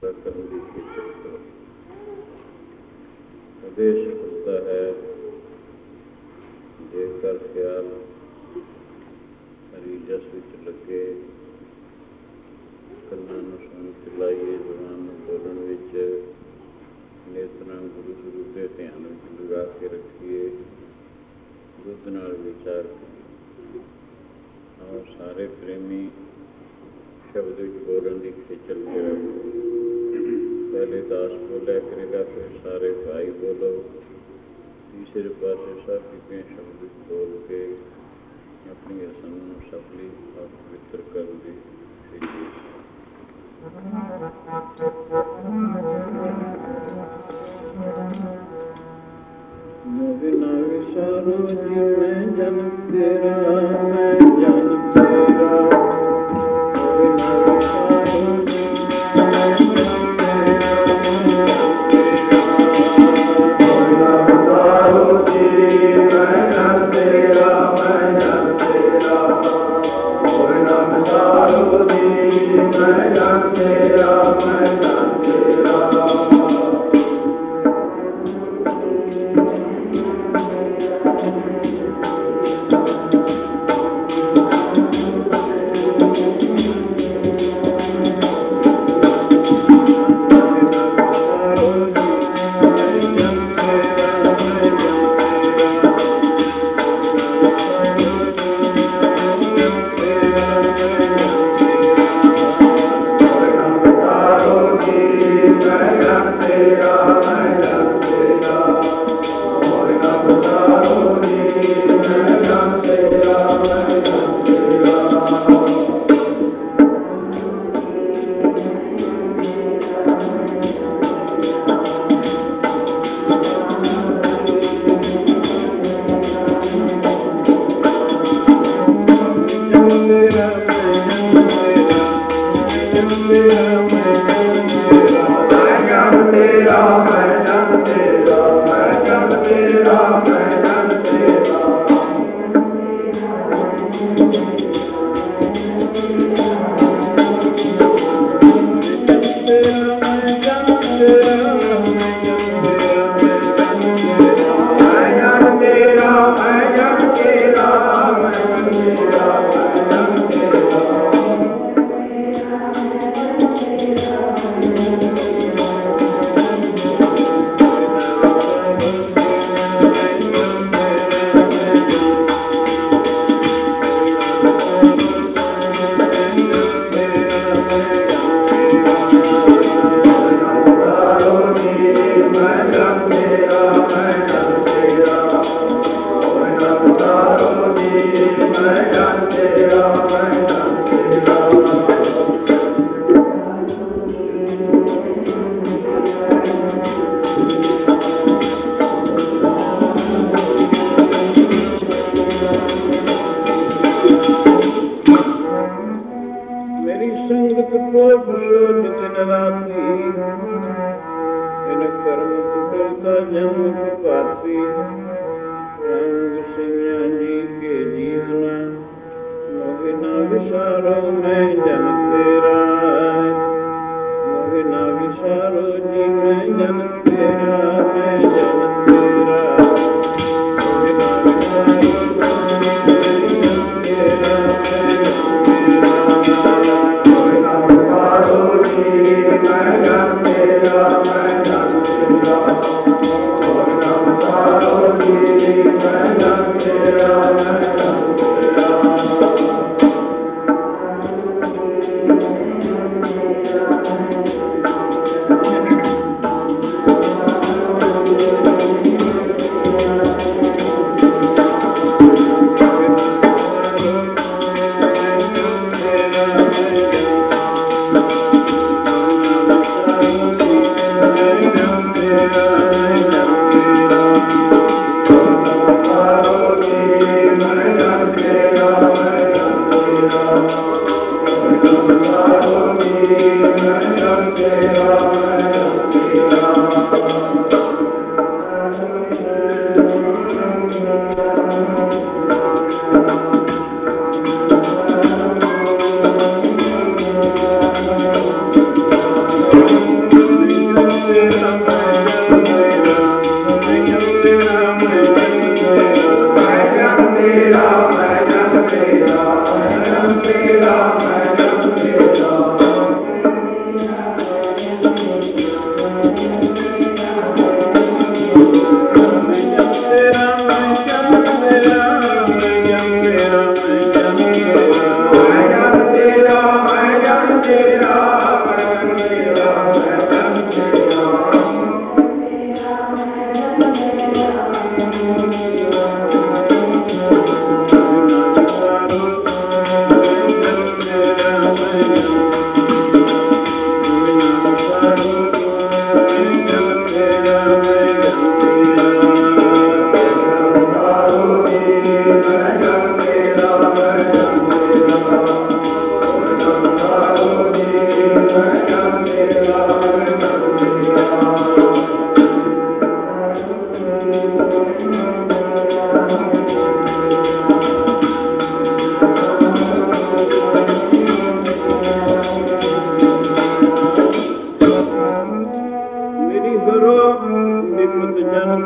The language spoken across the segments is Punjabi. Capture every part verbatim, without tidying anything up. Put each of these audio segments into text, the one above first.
करने की खिचड़ करो। आदेश होता है जेकर ख्याल हरी जस विच लगे, कन्ना नूं सुन चलाइए, जवान नूं बोलण विच, नेत्रां गुरु गुरु के ध्यान विच लगा के रखिए, बुद्ध नाल विचार करिए। और सारे प्रेमी शब्द विच बोलण की खिचल करो। पहले दास बोलिया करेगा, फिर सारे भाई बोलो। तीसरे पासे साथी के शब्द विच बोल के अपनी असन नूं सफली और पवित्र करने की खिचल। मोहि ना विसारो जी मैं जन तेरा, मैं जन तेरा। मोहि ना विसारो जी मैं जन तेरा, मैं जन तेरा। मोहि ना विसारो जी मैं जन तेरा, मैं जन तेरा।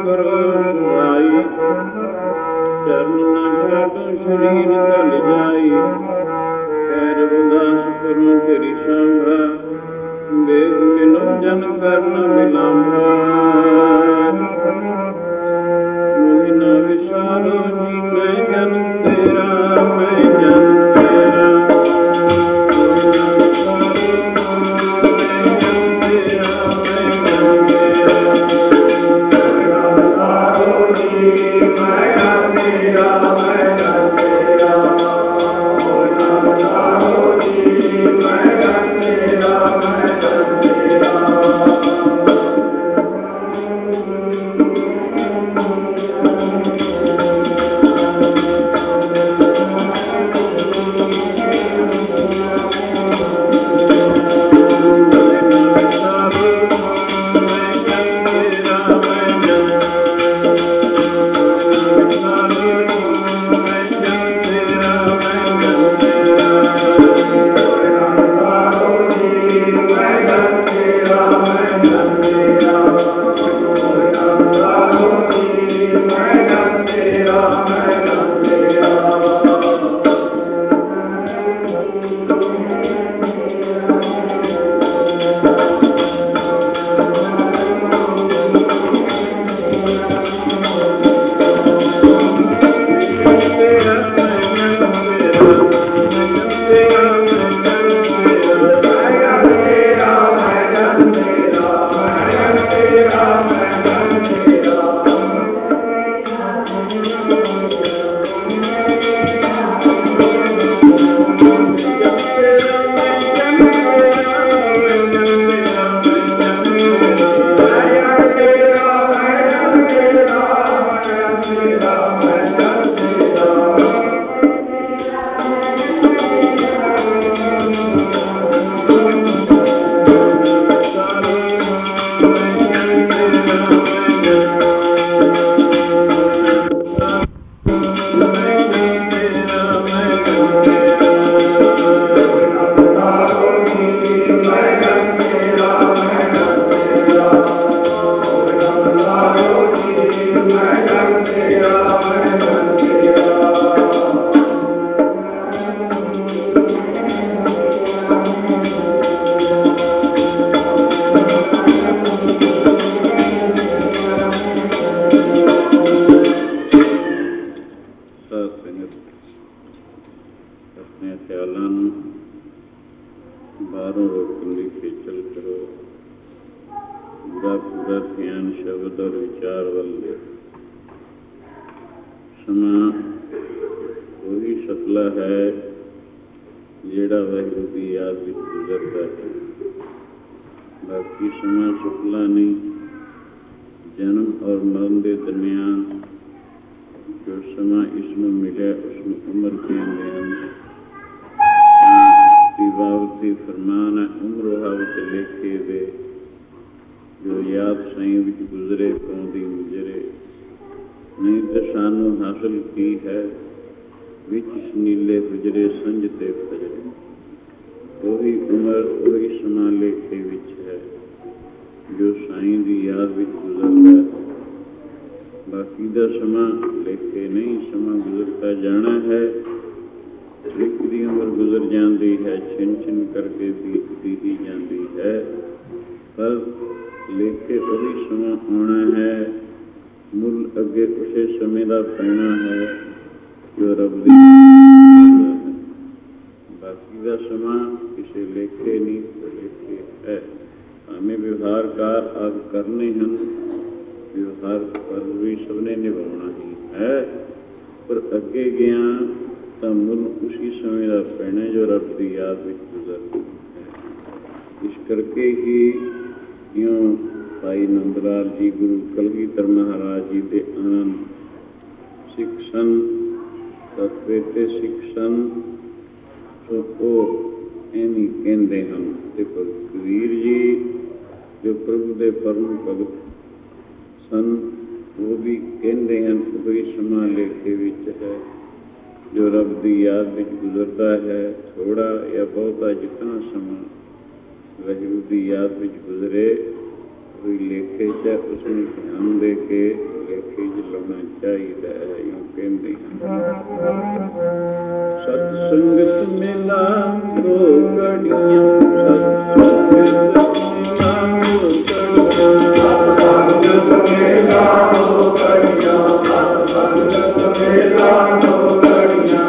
ਕਰੋ ਸੁਹਾਈ, ਚਰਨ ਨਾ ਛਾਟੋ ਸਰੀਰ ਢਲ ਜਾਈ। ਪੈਰ ਉਦਾਸ ਕਰੋ ਤੇਰੀ ਸਾਂਭਾ, ਵੇਗ ਮਿਲੋ ਜਨ ਕਰਨ ਵਿਲਾਂਭਾ। ਮੋਹਿ ਨਾ ਵਿਸਾਰੋ ਜੀ ਮੈਂ ਜਨ ਤੇਰਾ, ਮੈਂ ਜਨ ਤੇਰਾ। ਮੋਹਿ ਨਾ ਵਿਸਾਰੋ ਮੈਂ ਜਨ ਤੇਰਾ, ਮੈਂ ਜਨ ਤੇਰਾ। ਵਿਸਾਰੋ ਜੀ ਮੈਂ ਜਨ ਤੇਰਾ, ਮੈਂ ਜਨ ਤੇਰਾ। ਮੋਹਿ ਨਾ ਵਿਸਾਰੋ ਜੀ ਮੈਂ ਜਨ ਤੇਰਾ, ਮੈਂ ਜਨ ਤੇਰਾ। ਜੋ ਰੱਬ ਦੀ ਯਾਦ ਵਿੱਚ ਗੁਜ਼ਰਦਾ ਹੈ, ਥੋੜਾ ਜਾਂ ਬਹੁਤਾ ਜਿਤਨਾ ਸਮਾਂ ਵਾਹਿਗੁਰੂ ਦੀ ਯਾਦ ਵਿੱਚ ਗੁਜ਼ਰੇ, ਕੋਈ ਲੇਖੇ 'ਚ ਉਸਨੂੰ ਧਿਆਨ ਦੇ ਕੇ ਲੇਖੇ 'ਚ ਲਾਉਣਾ ਚਾਹੀਦਾ ਹੈ। ਇਉਂ ਕਹਿੰਦੇ ਸਤ ਸੰਗਤ ਮਿਲਾ ਦੋ ਘੜੀਆਂ, ਸਤ ਸੰਗਤ ਮਿਲਾ ਦੋ ਘੜੀਆਂ, ਸਤ ਸੰਗਤ ਮਿਲਾ ਦੋ ਘੜੀਆਂ, ਸਤ ਸੰਗਤ ਮਿਲਾ ਦੋ ਘੜੀਆਂ।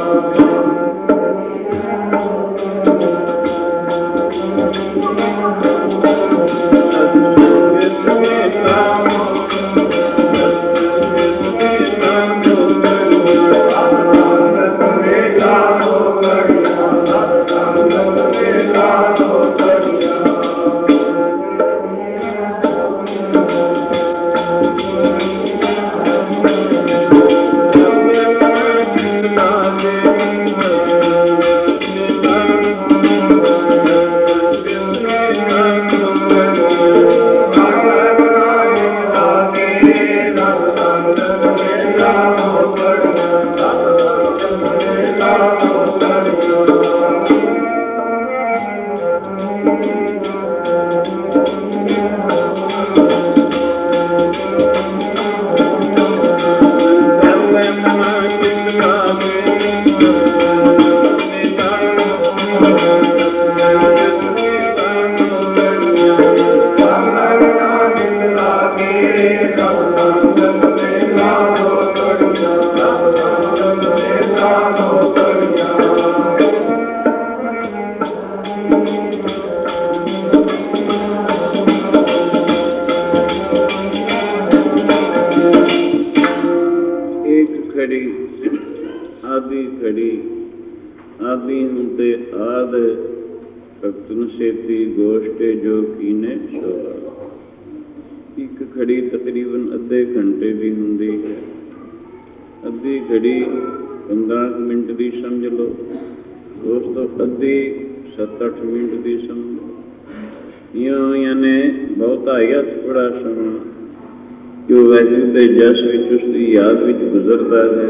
ਜਸ ਵਿੱਚ ਉਸਦੀ ਯਾਦ ਵਿੱਚ ਗੁਜ਼ਰਦਾ ਹੈ,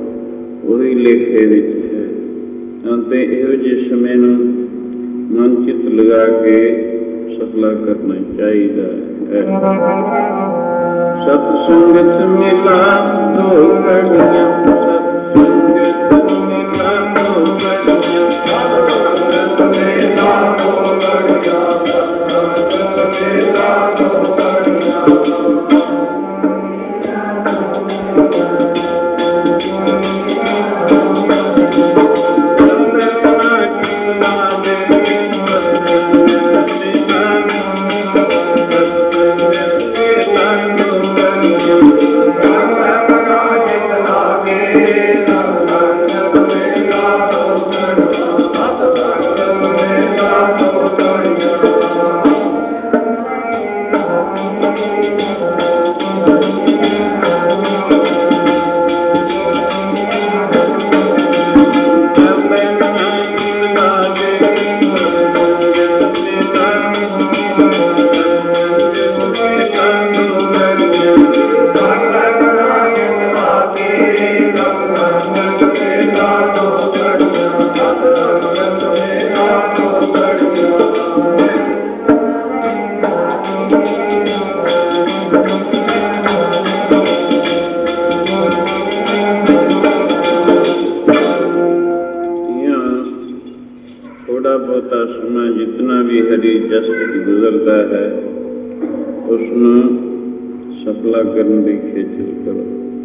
ਉਹੀ ਲੇਖੇ ਵਿੱਚ ਹੈ। ਅਤੇ ਇਹੋ ਜਿਹੇ ਸਮੇਂ ਨੂੰ ਮਨ ਚਿੱਤ ਲਗਾ ਕੇ ਸਫਲਾ ਕਰਨਾ ਚਾਹੀਦਾ ਹੈ। ਸਤ ਸੰਗਤ ਮਿਲਾ ਦੋ ਘੜੀਆਂ, ਸਤ ਸੰਗਤ ਮਿਲਾ ਦੋ ਘੜੀਆਂ, ਸਤ ਸੰਗਤ ਮਿਲਾ ਦੋ ਘੜੀਆਂ, ਸਤ ਸੰਗਤ ਮਿਲਾ ਦੋ ਘੜੀਆਂ। ਗੁਜ਼ਰਦਾ ਹੈ ਉਸਨੂੰ ਸਫਲਾ ਕਰਨ ਦੀ ਖੇਚਲ ਕਰੋ।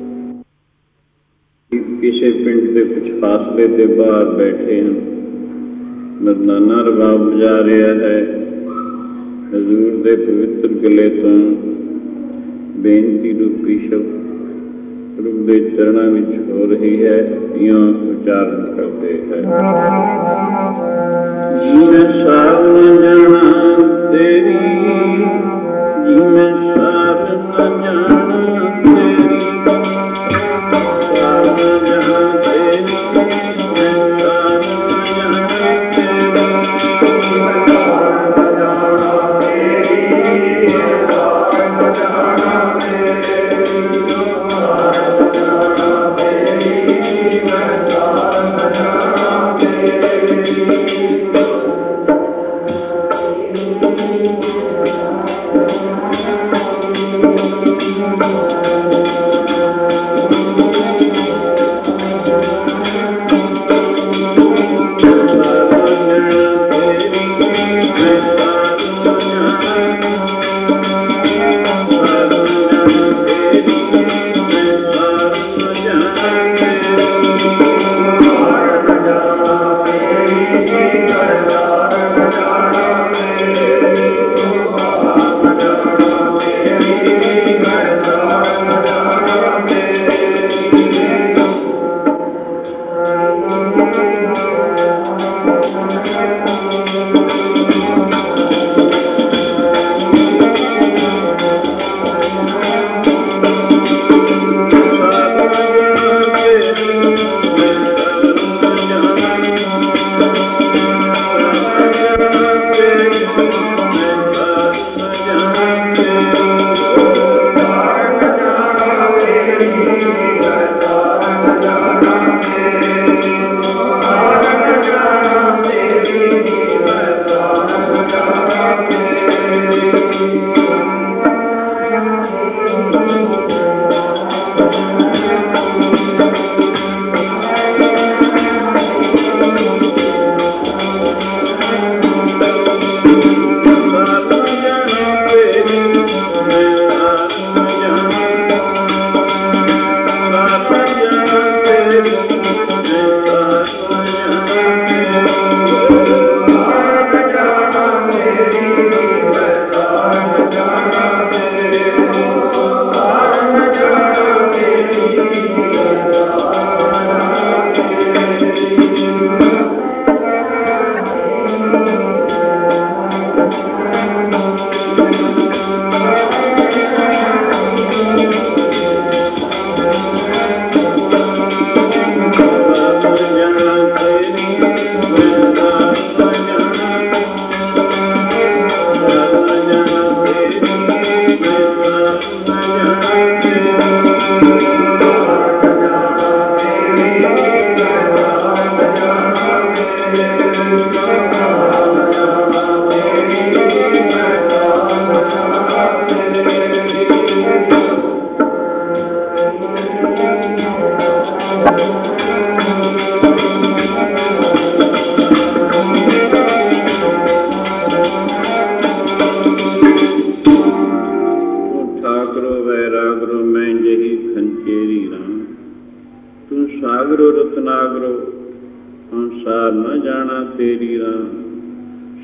ਕਿਸੇ ਪਿੰਡ ਦੇ ਕੁਛ ਫਾਸਲੇ ਦੇ ਬਾਹਰ ਬੈਠੇ ਹਨ, ਮਰਦਾਨਾ ਰਬਾਬ ਵਜਾ ਰਿਹਾ ਹੈ। ਹਜ਼ੂਰ ਦੇ ਪਵਿੱਤਰ ਗਲੇ ਤੋਂ ਬੇਨਤੀ ਰੂਪੀ ਸ਼ਬਦ ਰੂਪ ਦੇ ਚਰਨਾਂ ਵਿੱਚ ਹੋ ਰਹੀ ਹੈ। ਇਉਂ ਉਚਾਰਨ ਕਰਦੇ ਹੈ। ਜਿਵੇਂ ਸਾਰ ਨ ਜਾਣਾ ਤੇਰੀ, ਜਿਵੇਂ ਸਾਰ ਨ ਜਾਣਾ ਤੇਰੀ, ਸਾਰ ਨ ਜਾਣਾ ਤੇਰੀ, ਜਿਵੇਂ ਸਾਰ ਨ ਜਾਣਾ ਤੇਰੀ, ਜਿਵੇਂ ਸਾਰ ਨ ਜਾਣਾ ਤੇਰੀ, ਸਾਰ ਨ ਜਾਣਾ ਤੇਰੀ, ਸਾਰ ਨ ਜਾਣਾ ਤੇਰੀ, ਜਿਵੇਂ ਸਾਰ ਨ ਜਾਣਾ ਤੇਰੀ।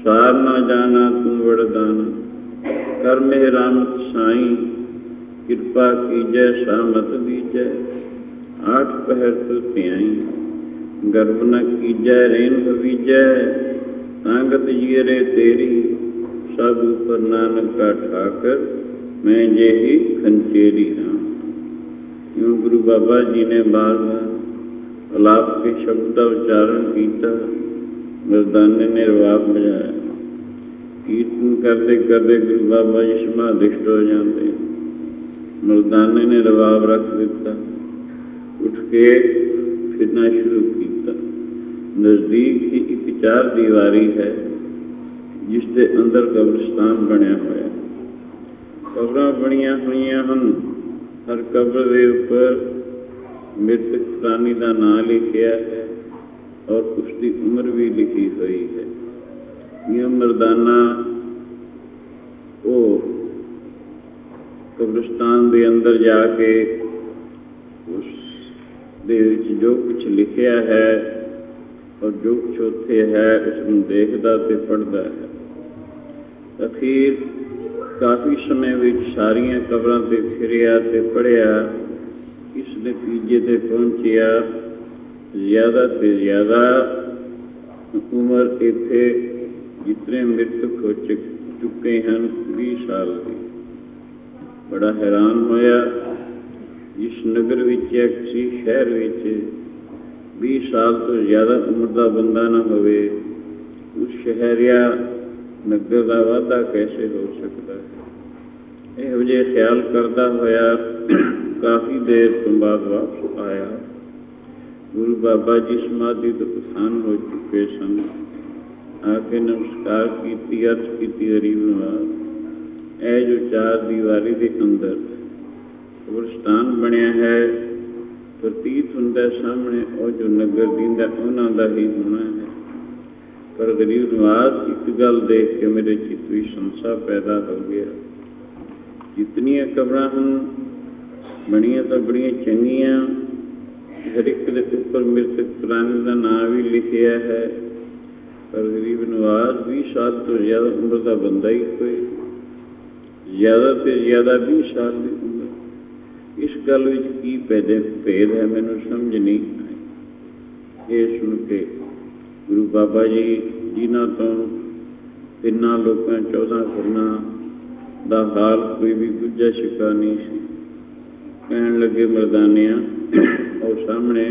सार ना जाना तू वरदाना, कर मेहरामत साई, कृपा कीजै सामत दीजै, आठ पहर तु ध्याई, गर्भ न कीजै रेन भवीजै, तांगत जीरे तेरी, सब ऊपर नानक का ठाकर, मैं जे ही खंचेरी राम। यूँ गुरु बाबा जी ने बार बार अलाप के शब्द का उच्चारण किया। मर्दाने ने रवाब बजाया। कीर्तन करते करते गुरु बाबा जी समाधिष्ट हो जाते। मर्दाने ने रवाब रख दिता, उठ के फिरना शुरू किया। नज़दीक ही एक चार दीवारी है जिसके अंदर कब्रिस्तान बनया होया। कब्रां बनिया हुई हैं। हर कब्र के उपर मृतक प्राणी का नाम लिखिया है और उसकी उम्र भी लिखी हुई है। यह मर्दाना वो कब्रिस्तान के अंदर जाके उस दे विच जो कुछ लिखिया है और जो कुछ उत्थे है उसनूं देखदा ते पढ़दा है। अखीर काफ़ी समय विच सारिया कब्रां ते फिरिया ते पढ़िया। इस नतीजे ते पहुंचिया ज़्यादा ते ज़्यादा उम्र इत्थे जितने मृतक हो चुके हैं बीस साल की। बड़ा हैरान होया। इस नगर विच या किसी शहर विच बीस साल तो ज़्यादा उम्र का बंदा ना होवे, उस शहर या नगर का वाधा कैसे हो सकता है। इहो जिहे ख्याल करता होया काफ़ी देर तो बाद वापस आया। गुरु बाबा जी समाधि तो उत्थान हो चुके सन। आके नमस्कार की, अर्ज की, गरीब नवाज ए जो चार दीवारी के अंदर कब्रिस्तान बनया है, प्रतीत हुंदा सामने और जो नगर दींदा उन्हां दा ही होना है। पर गरीब नवाज एक गल देख के मेरे चित्त में संशय पैदा हो गया। जितनियां कब्रां हैं बनिया तो बड़िया चंगियां, हर एक दे उपर मृतक प्राणी का नाम भी लिखिया है, पर गरीब नवाज बीस साल तो ज़्यादा उम्र का बंदा ही कोई, ज़्यादा तो ज़्यादा बीस साल की उम्र। इस गल विच की पैदे भेद है मैनूं समझ नहीं आई। ये सुन के गुरु बाबा जी जिन्हां तो तिन्नां लोकां चौदह करना दा हाल कोई भी गुज्जा शिका नहीं सी। कहण लगे मर्दानिया और सामने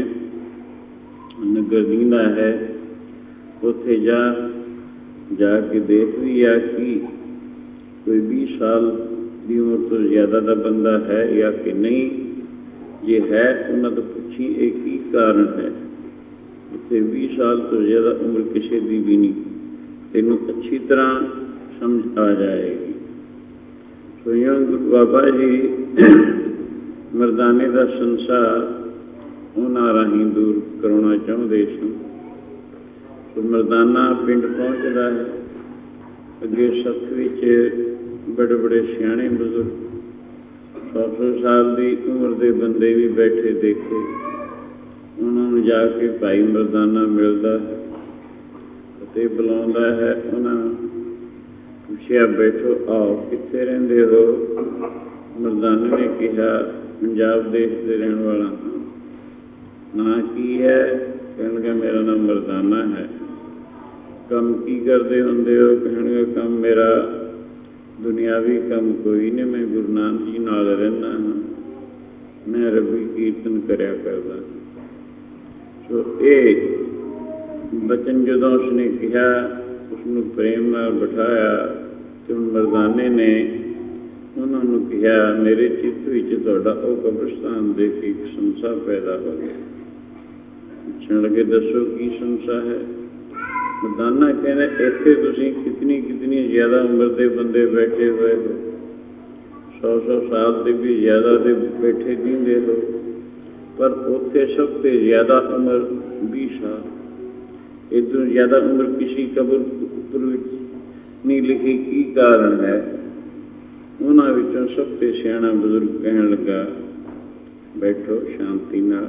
नगर दींदा है, उत्थे जा जाके देख भी आ कि कोई बीस साल की उम्र तो ज़्यादा का बंदा है या कि नहीं। ये है उन्होंने तो पूछी एक ही कारण है। उत्थे बीस साल तो ज़्यादा उम्र किसी की भी नहीं, तेनों अच्छी तरह समझ आ जाएगी। सो यूँ गुरु बाबा जी मर्दाने का संसार उन्हां राही दूर कराना चाहते सन। तो मर्दाना पिंड पहुँचता है। अगे सत्थ विच बड़े बड़े सियाणे बजुर्ग सौ सौ साल की उम्र के बंदे भी बैठे देखे। उन्होंने जाके भाई मर्दाना मिलता है ते बुलाता है। उन्होंने पूछया बैठो आओ कित्थे रहिंदे हो। मर्दाने ने कहा पंजाब देश के रहने वाला हाँ। ना की है? कहने लगा मेरा नाम मर्दाना है। कम की करते होंदे हो? कहने लगा कम मेरा दुनियावी कम कोई नहीं, मैं गुरु नानक जी नाल रहना हाँ, मैं रबी कीर्तन करया करदा। सो ये बचन जो उसने कहा उसनों प्रेम नाल बिठाया तो मर्दाने ने उन्होंने कहा मेरे चित्त विच तुहाडा वो कब्रिस्तान देख के एक संशय पैदा हो गया। पूछण लगे दसो की संशय है। मर्दाना कहना इत्थे तुसीं कितनी कितनी ज़्यादा उम्र के बंदे बैठे हुए हो, सौ सौ साल से भी ज़्यादा के बैठे दींदे हो, पर उत्थे सब से ज़्यादा उम्र बीस साल। इधर ज़्यादा उम्र किसी कब्र उपर नहीं लिखी, की कारण है? उन्हां विचों सब से सियाणा बजुर्ग कहण लगा बैठो शांति नाल,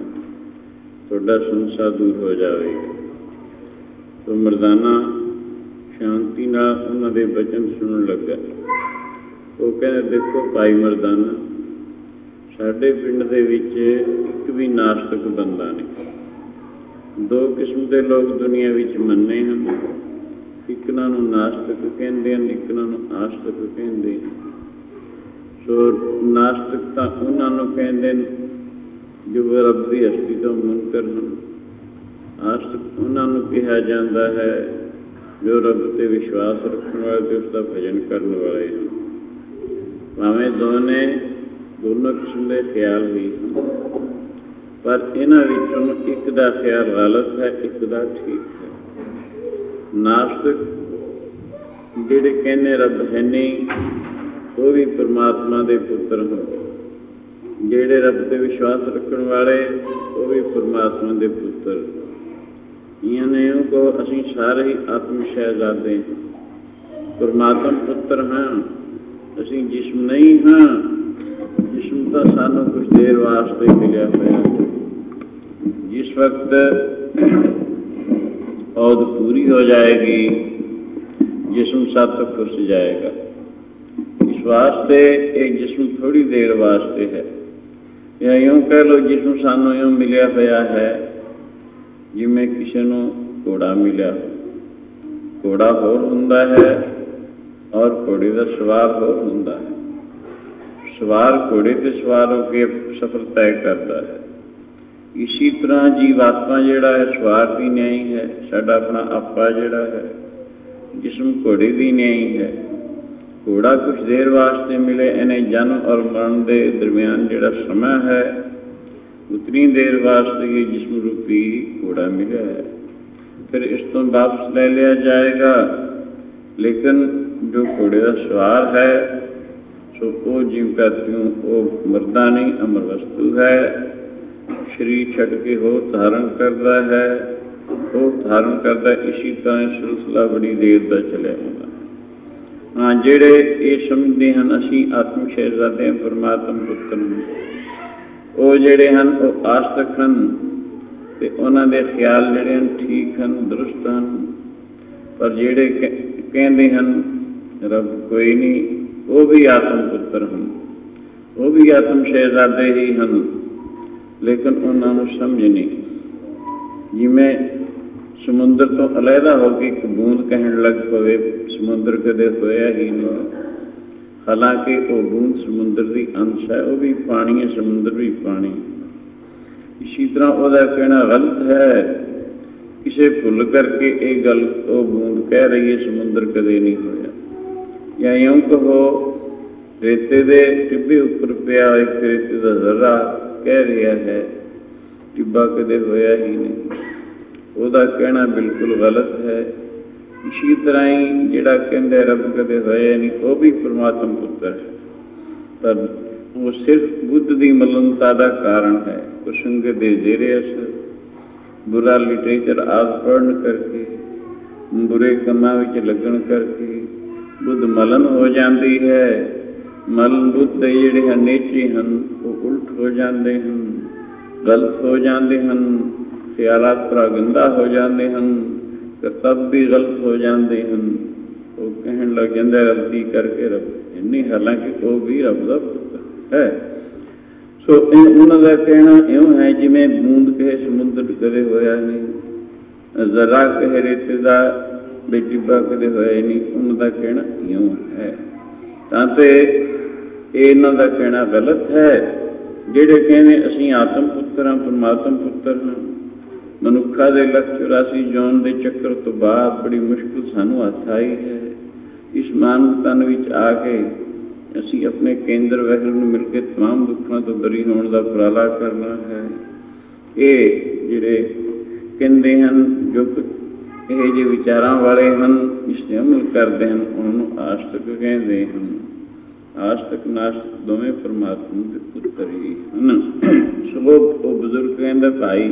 तुहाडा संशय दूर हो जाएगा। तो मर्दाना शांति ਨਾਲ ਉਹਨਾਂ ਦੇ ਬਚਨ ਸੁਣਨ ਲੱਗਾ। ਉਹ ਕਹਿੰਦੇ, ਦੇਖੋ ਭਾਈ ਮਰਦਾਨਾ, ਸਾਡੇ ਪਿੰਡ ਦੇ ਵਿੱਚ ਇੱਕ ਵੀ ਨਾਸਤਕ ਬੰਦਾ ਨਹੀਂ। ਦੋ ਕਿਸਮ ਦੇ ਲੋਕ ਦੁਨੀਆ ਵਿੱਚ ਮੰਨੇ ਹਨ, ਇੱਕ ਉਹਨਾਂ ਨੂੰ ਨਾਸਤਕ ਕਹਿੰਦੇ ਹਨ, ਇੱਕ ਉਹਨਾਂ ਨੂੰ ਆਸਤਕ ਕਹਿੰਦੇ ਹਨ। ਸੋ ਨਾਸਤਕ ਤਾਂ ਉਹਨਾਂ ਨੂੰ ਕਹਿੰਦੇ ਨੇ ਜੋ ਰੱਬ ਦੀ ਹਸਤੀ ਤੋਂ ਮੁਨਕਰ ਹਨ। ਆਸਤਕ ਉਹਨਾਂ ਨੂੰ ਕਿਹਾ ਜਾਂਦਾ ਹੈ ਜੋ ਰੱਬ 'ਤੇ ਵਿਸ਼ਵਾਸ ਰੱਖਣ ਵਾਲੇ ਅਤੇ ਉਸਦਾ ਭਜਨ ਕਰਨ ਵਾਲੇ ਹਨ। ਭਾਵੇਂ ਦੋਨੇ ਦੋਨੋਂ ਕਿਸਮ ਦੇ ਖਿਆਲ ਹੀ ਹਨ, ਪਰ ਇਹਨਾਂ ਵਿੱਚੋਂ ਇੱਕ ਦਾ ਖਿਆਲ ਗਲਤ ਹੈ, ਇੱਕ ਦਾ ਠੀਕ ਹੈ। ਨਾਸਤਕ ਜਿਹੜੇ ਕਹਿੰਦੇ ਰੱਬ ਹੈ ਨਹੀਂ, ਉਹ ਵੀ ਪਰਮਾਤਮਾ ਦੇ ਪੁੱਤਰ ਹਨ। ਜਿਹੜੇ ਰੱਬ 'ਤੇ ਵਿਸ਼ਵਾਸ ਰੱਖਣ ਵਾਲੇ, ਉਹ ਵੀ ਪਰਮਾਤਮਾ ਦੇ ਪੁੱਤਰ। ਇਆਂ ਨੇ ਉਹ ਕਹੋ, ਅਸੀਂ ਸਾਰੇ ਹੀ ਆਤਮ ਸ਼ਹਿਜ਼ਾਦੇ ਹਾਂ, ਪਰਮਾਤਮਾ ਪੁੱਤਰ ਹਾਂ। ਅਸੀਂ ਜਿਸਮ ਨਹੀਂ ਹਾਂ। ਜਿਸਮ ਤਾਂ ਸਾਨੂੰ ਕੁਛ ਦੇਰ ਵਾਸਤੇ ਮਿਲਿਆ ਹੋਇਆ। ਜਿਸ ਵਕਤ ਔਦ ਪੂਰੀ ਹੋ ਜਾਏਗੀ, ਜਿਸਮ ਸਭ ਤੋਂ ਖੁੱਸ ਜਾਏਗਾ। ਇਸ ਵਾਸਤੇ ਇਹ ਜਿਸਮ ਥੋੜ੍ਹੀ ਦੇਰ ਵਾਸਤੇ ਹੈ। ਜਾਂ ਇਉਂ ਕਹਿ ਲਓ, ਜਿਸਮ ਸਾਨੂੰ ਇਉਂ ਮਿਲਿਆ ਹੋਇਆ ਹੈ ਜਿਵੇਂ ਕਿਸੇ ਨੂੰ ਘੋੜਾ ਮਿਲਿਆ। ਘੋੜਾ ਹੋਰ ਹੁੰਦਾ ਹੈ ਔਰ ਘੋੜੇ ਦਾ ਸਵਾਰ ਹੋਰ ਹੁੰਦਾ ਹੈ। ਸਵਾਰ ਘੋੜੇ 'ਤੇ ਸਵਾਰ ਹੋ ਕੇ ਸਫ਼ਰ ਤੈਅ ਕਰਦਾ ਹੈ। ਇਸੀ ਤਰ੍ਹਾਂ ਜੀਵਾਤਮਾ ਜਿਹੜਾ ਹੈ ਸਵਾਰ ਦੀ ਨਿਆਈ ਹੈ। ਸਾਡਾ ਆਪਣਾ ਆਪਾ ਜਿਹੜਾ ਹੈ, ਜਿਸਮ ਘੋੜੇ ਦੀ ਨਿਆਈ ਹੈ। ਘੋੜਾ ਕੁਛ ਦੇਰ ਵਾਸਤੇ ਮਿਲੇ, ਇਹਨੇ ਜਨਮ ਔਰ ਮਰਨ ਦੇ ਦਰਮਿਆਨ ਜਿਹੜਾ ਸਮਾਂ ਹੈ, ਉਤਨੀ ਦੇਰ ਵਾਸਤੇ ਇਹ ਜਿਸਮ ਰੂਪੀ ਘੋੜਾ ਮਿਲਿਆ ਹੈ। ਫਿਰ ਇਸ ਤੋਂ ਵਾਪਸ ਲੈ ਲਿਆ ਜਾਏਗਾ। ਲੇਕਿਨ ਜੋ ਘੋੜੇ ਦਾ ਸਵਾਰ ਹੈ, ਸੋ ਉਹ ਜੀਵ ਧਰਤੀਓਂ ਉਹ ਮਰਦਾ ਨਹੀਂ, ਅਮਰ ਵਸਤੂ ਹੈ। ਸਰੀਰ ਛੱਡ ਕੇ ਉਹ ਧਾਰਨ ਕਰਦਾ ਹੈ। ਉਹ ਧਾਰਨ ਕਰਦਾ। ਇਸੀ ਤਰ੍ਹਾਂ ਸਿਲਸਿਲਾ ਬੜੀ ਦੇਰ ਦਾ ਚੱਲਿਆ ਹੁੰਦਾ। ਹਾਂ, ਜਿਹੜੇ ਇਹ ਸਮਝਦੇ ਹਨ ਅਸੀਂ ਆਤਮ ਸ਼ਹਿਜ਼ਾਦੇ ਹਾਂ, ਪਰਮਾਤਮਾ ਪੁੱਤਰ ਹਨ, ਉਹ ਜਿਹੜੇ ਹਨ ਉਹ ਆਸਤਕ ਹਨ ਅਤੇ ਉਹਨਾਂ ਦੇ ਖਿਆਲ ਜਿਹੜੇ ਹਨ ਠੀਕ ਹਨ, ਦਰੁਸਤ ਹਨ। ਪਰ ਜਿਹੜੇ ਕਹਿੰਦੇ ਹਨ ਰੱਬ ਕੋਈ ਨਹੀਂ, ਉਹ ਵੀ ਆਤਮ ਪੁੱਤਰ ਹਨ, ਉਹ ਵੀ ਆਤਮ ਸ਼ਹਿਜ਼ਾਦੇ ਹੀ ਹਨ। ਲੇਕਿਨ ਉਹਨਾਂ ਨੂੰ ਸਮਝ ਨਹੀਂ। ਜਿਵੇਂ ਸਮੁੰਦਰ ਤੋਂ ਅਲੱਗਾ ਹੋ ਕੇ ਇੱਕ ਬੂੰਦ ਕਹਿਣ ਲੱਗ ਪਵੇ ਸਮੁੰਦਰ ਕਦੇ ਹੋਇਆ ਹੀ ਨਹੀਂ, ਹਾਲਾਂਕਿ ਉਹ ਬੂੰਦ ਸਮੁੰਦਰ ਦੀ ਅੰਸ਼ ਹੈ। ਉਹ ਵੀ ਪਾਣੀ ਹੈ, ਸਮੁੰਦਰ ਵੀ ਪਾਣੀ। ਇਸੀ ਤਰ੍ਹਾਂ ਉਹਦਾ ਕਹਿਣਾ ਗਲਤ ਹੈ। ਕਿਸੇ ਭੁੱਲ ਕਰਕੇ ਇਹ ਗੱਲ ਉਹ ਬੂੰਦ ਕਹਿ ਰਹੀ ਹੈ ਸਮੁੰਦਰ ਕਦੇ ਨਹੀਂ ਹੋਇਆ। ਜਾਂ ਇਉਂ ਕਹੋ, ਰੇਤੇ ਦੇ ਟਿੱਬੇ ਉੱਪਰ ਪਿਆ ਇੱਕ ਰੇਤੇ ਦਾ ਜ਼ਰਾ ਕਹਿ ਰਿਹਾ ਹੈ ਟਿੱਬਾ ਕਦੇ ਹੋਇਆ ਹੀ ਨਹੀਂ। ਉਹਦਾ ਕਹਿਣਾ ਬਿਲਕੁਲ ਗਲਤ ਹੈ। ਇਸੀ ਤਰ੍ਹਾਂ ਹੀ ਜਿਹੜਾ ਕਹਿੰਦੇ ਰੱਬ ਕਦੇ ਹੋਇਆ ਨਹੀਂ, ਉਹ ਵੀ ਪਰਮਾਤਮਾ ਪੁੱਤਰ ਹੈ। ਪਰ ਉਹ ਸਿਰਫ ਬੁੱਧ ਦੀ ਮਲਨਤਾ ਦਾ ਕਾਰਨ ਹੈ। ਕੁਸੰਗਤ ਦੇ ਜ਼ੇਰੇ ਅਸਰ, ਬੁਰਾ ਲਿਟਰੇਚਰ ਆਦਿ ਪੜ੍ਹਨ ਕਰਕੇ, ਬੁਰੇ ਕੰਮਾਂ ਵਿੱਚ ਲੱਗਣ ਕਰਕੇ ਬੁੱਧ ਮਲਨ ਹੋ ਜਾਂਦੀ ਹੈ। ਮਲਨ ਬੁੱਧ ਦੇ ਜਿਹੜੇ ਹਨ ਨੇਚੇ ਹਨ, ਉਹ ਉਲਟ ਹੋ ਜਾਂਦੇ ਹਨ, ਗਲਤ ਹੋ ਜਾਂਦੇ ਹਨ। ਖਿਆਲਾਤ ਪ੍ਰਗੰਦਾ ਹੋ ਜਾਂਦੇ ਹਨ, ਕਰਤੱਵ ਵੀ ਗਲਤ ਹੋ ਜਾਂਦੇ ਹਨ। ਉਹ ਕਹਿਣ ਲੱਗ ਜਾਂਦਾ ਗਲਤੀ ਕਰਕੇ ਰੱਬ ਇੰਨੀ, ਹਾਲਾਂਕਿ ਉਹ ਵੀ ਰੱਬ ਦਾ ਪੁੱਤਰ ਹੈ। ਸੋ ਉਹਨਾਂ ਦਾ ਕਹਿਣਾ ਇਉਂ ਹੈ ਜਿਵੇਂ ਬੂੰਦ ਕਹੇ ਸਮੁੰਦਰ ਕਦੇ ਹੋਇਆ ਨਹੀਂ, ਜ਼ਰਾ ਕਹੇ ਰੇਤੇ ਦਾ ਵੀ ਟਿੱਬਾ ਕਦੇ ਹੋਇਆ ਨਹੀਂ। ਉਹਨਾਂ ਦਾ ਕਹਿਣਾ ਇਉਂ ਹੈ। ਤਾਂ ਤੇ ਇਹਨਾਂ ਦਾ ਕਹਿਣਾ ਗਲਤ ਹੈ। ਜਿਹੜੇ ਕਹਿੰਦੇ ਅਸੀਂ ਆਤਮ ਪੁੱਤਰ ਹਾਂ, ਪਰਮਾਤਮ ਪੁੱਤਰ ਹਾਂ, ਮਨੁੱਖਾਂ ਦੇ ਲੱਖ ਚੁਰਾਸੀ ਜੌਨ ਦੇ ਚੱਕਰ ਤੋਂ ਬਾਅਦ ਬੜੀ ਮੁਸ਼ਕਿਲ ਸਾਨੂੰ ਹੱਥ ਆਈ ਹੈ। ਇਸ ਮਾਨਵ ਤਨ ਵਿੱਚ ਆ ਕੇ ਅਸੀਂ ਆਪਣੇ ਕੇਂਦਰ ਵਾਹਿਗੁਰੂ ਨੂੰ ਮਿਲ ਕੇ ਤਮਾਮ ਦੁੱਖਾਂ ਤੋਂ ਬਰੀ ਹੋਣ ਦਾ ਉਪਰਾਲਾ ਕਰਨਾ ਹੈ। ਇਹ ਜਿਹੜੇ ਕਹਿੰਦੇ ਹਨ, ਜੋ ਇਹੋ ਜਿਹੇ ਵਿਚਾਰਾਂ ਵਾਲੇ ਹਨ, ਇਸ 'ਤੇ ਅਮਲ ਕਰਦੇ ਹਨ, ਉਹਨਾਂ ਨੂੰ ਆਸਤਕ ਕਹਿੰਦੇ ਹਨ। ਆਸਤਕ ਨਾਸਤਕ ਦੋਵੇਂ ਪਰਮਾਤਮਾ ਦੇ ਪੁੱਤਰ ਹੀ ਹਨ। ਸਗੋਂ ਉਹ ਬਜ਼ੁਰਗ ਕਹਿੰਦਾ, ਭਾਈ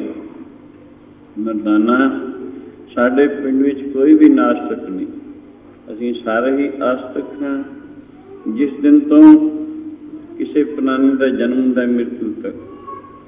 ਮਰਦਾਨਾ, ਸਾਡੇ ਪਿੰਡ ਵਿੱਚ ਕੋਈ ਵੀ ਨਾਸਤਕ ਨਹੀਂ, ਅਸੀਂ ਸਾਰੇ ਹੀ ਆਸਤਕ ਹਾਂ। ਜਿਸ ਦਿਨ ਤੋਂ ਕਿਸੇ ਪ੍ਰਾਣੀ ਦਾ ਜਨਮ ਹੁੰਦਾ ਮ੍ਰਿਤੂ ਤੱਕ,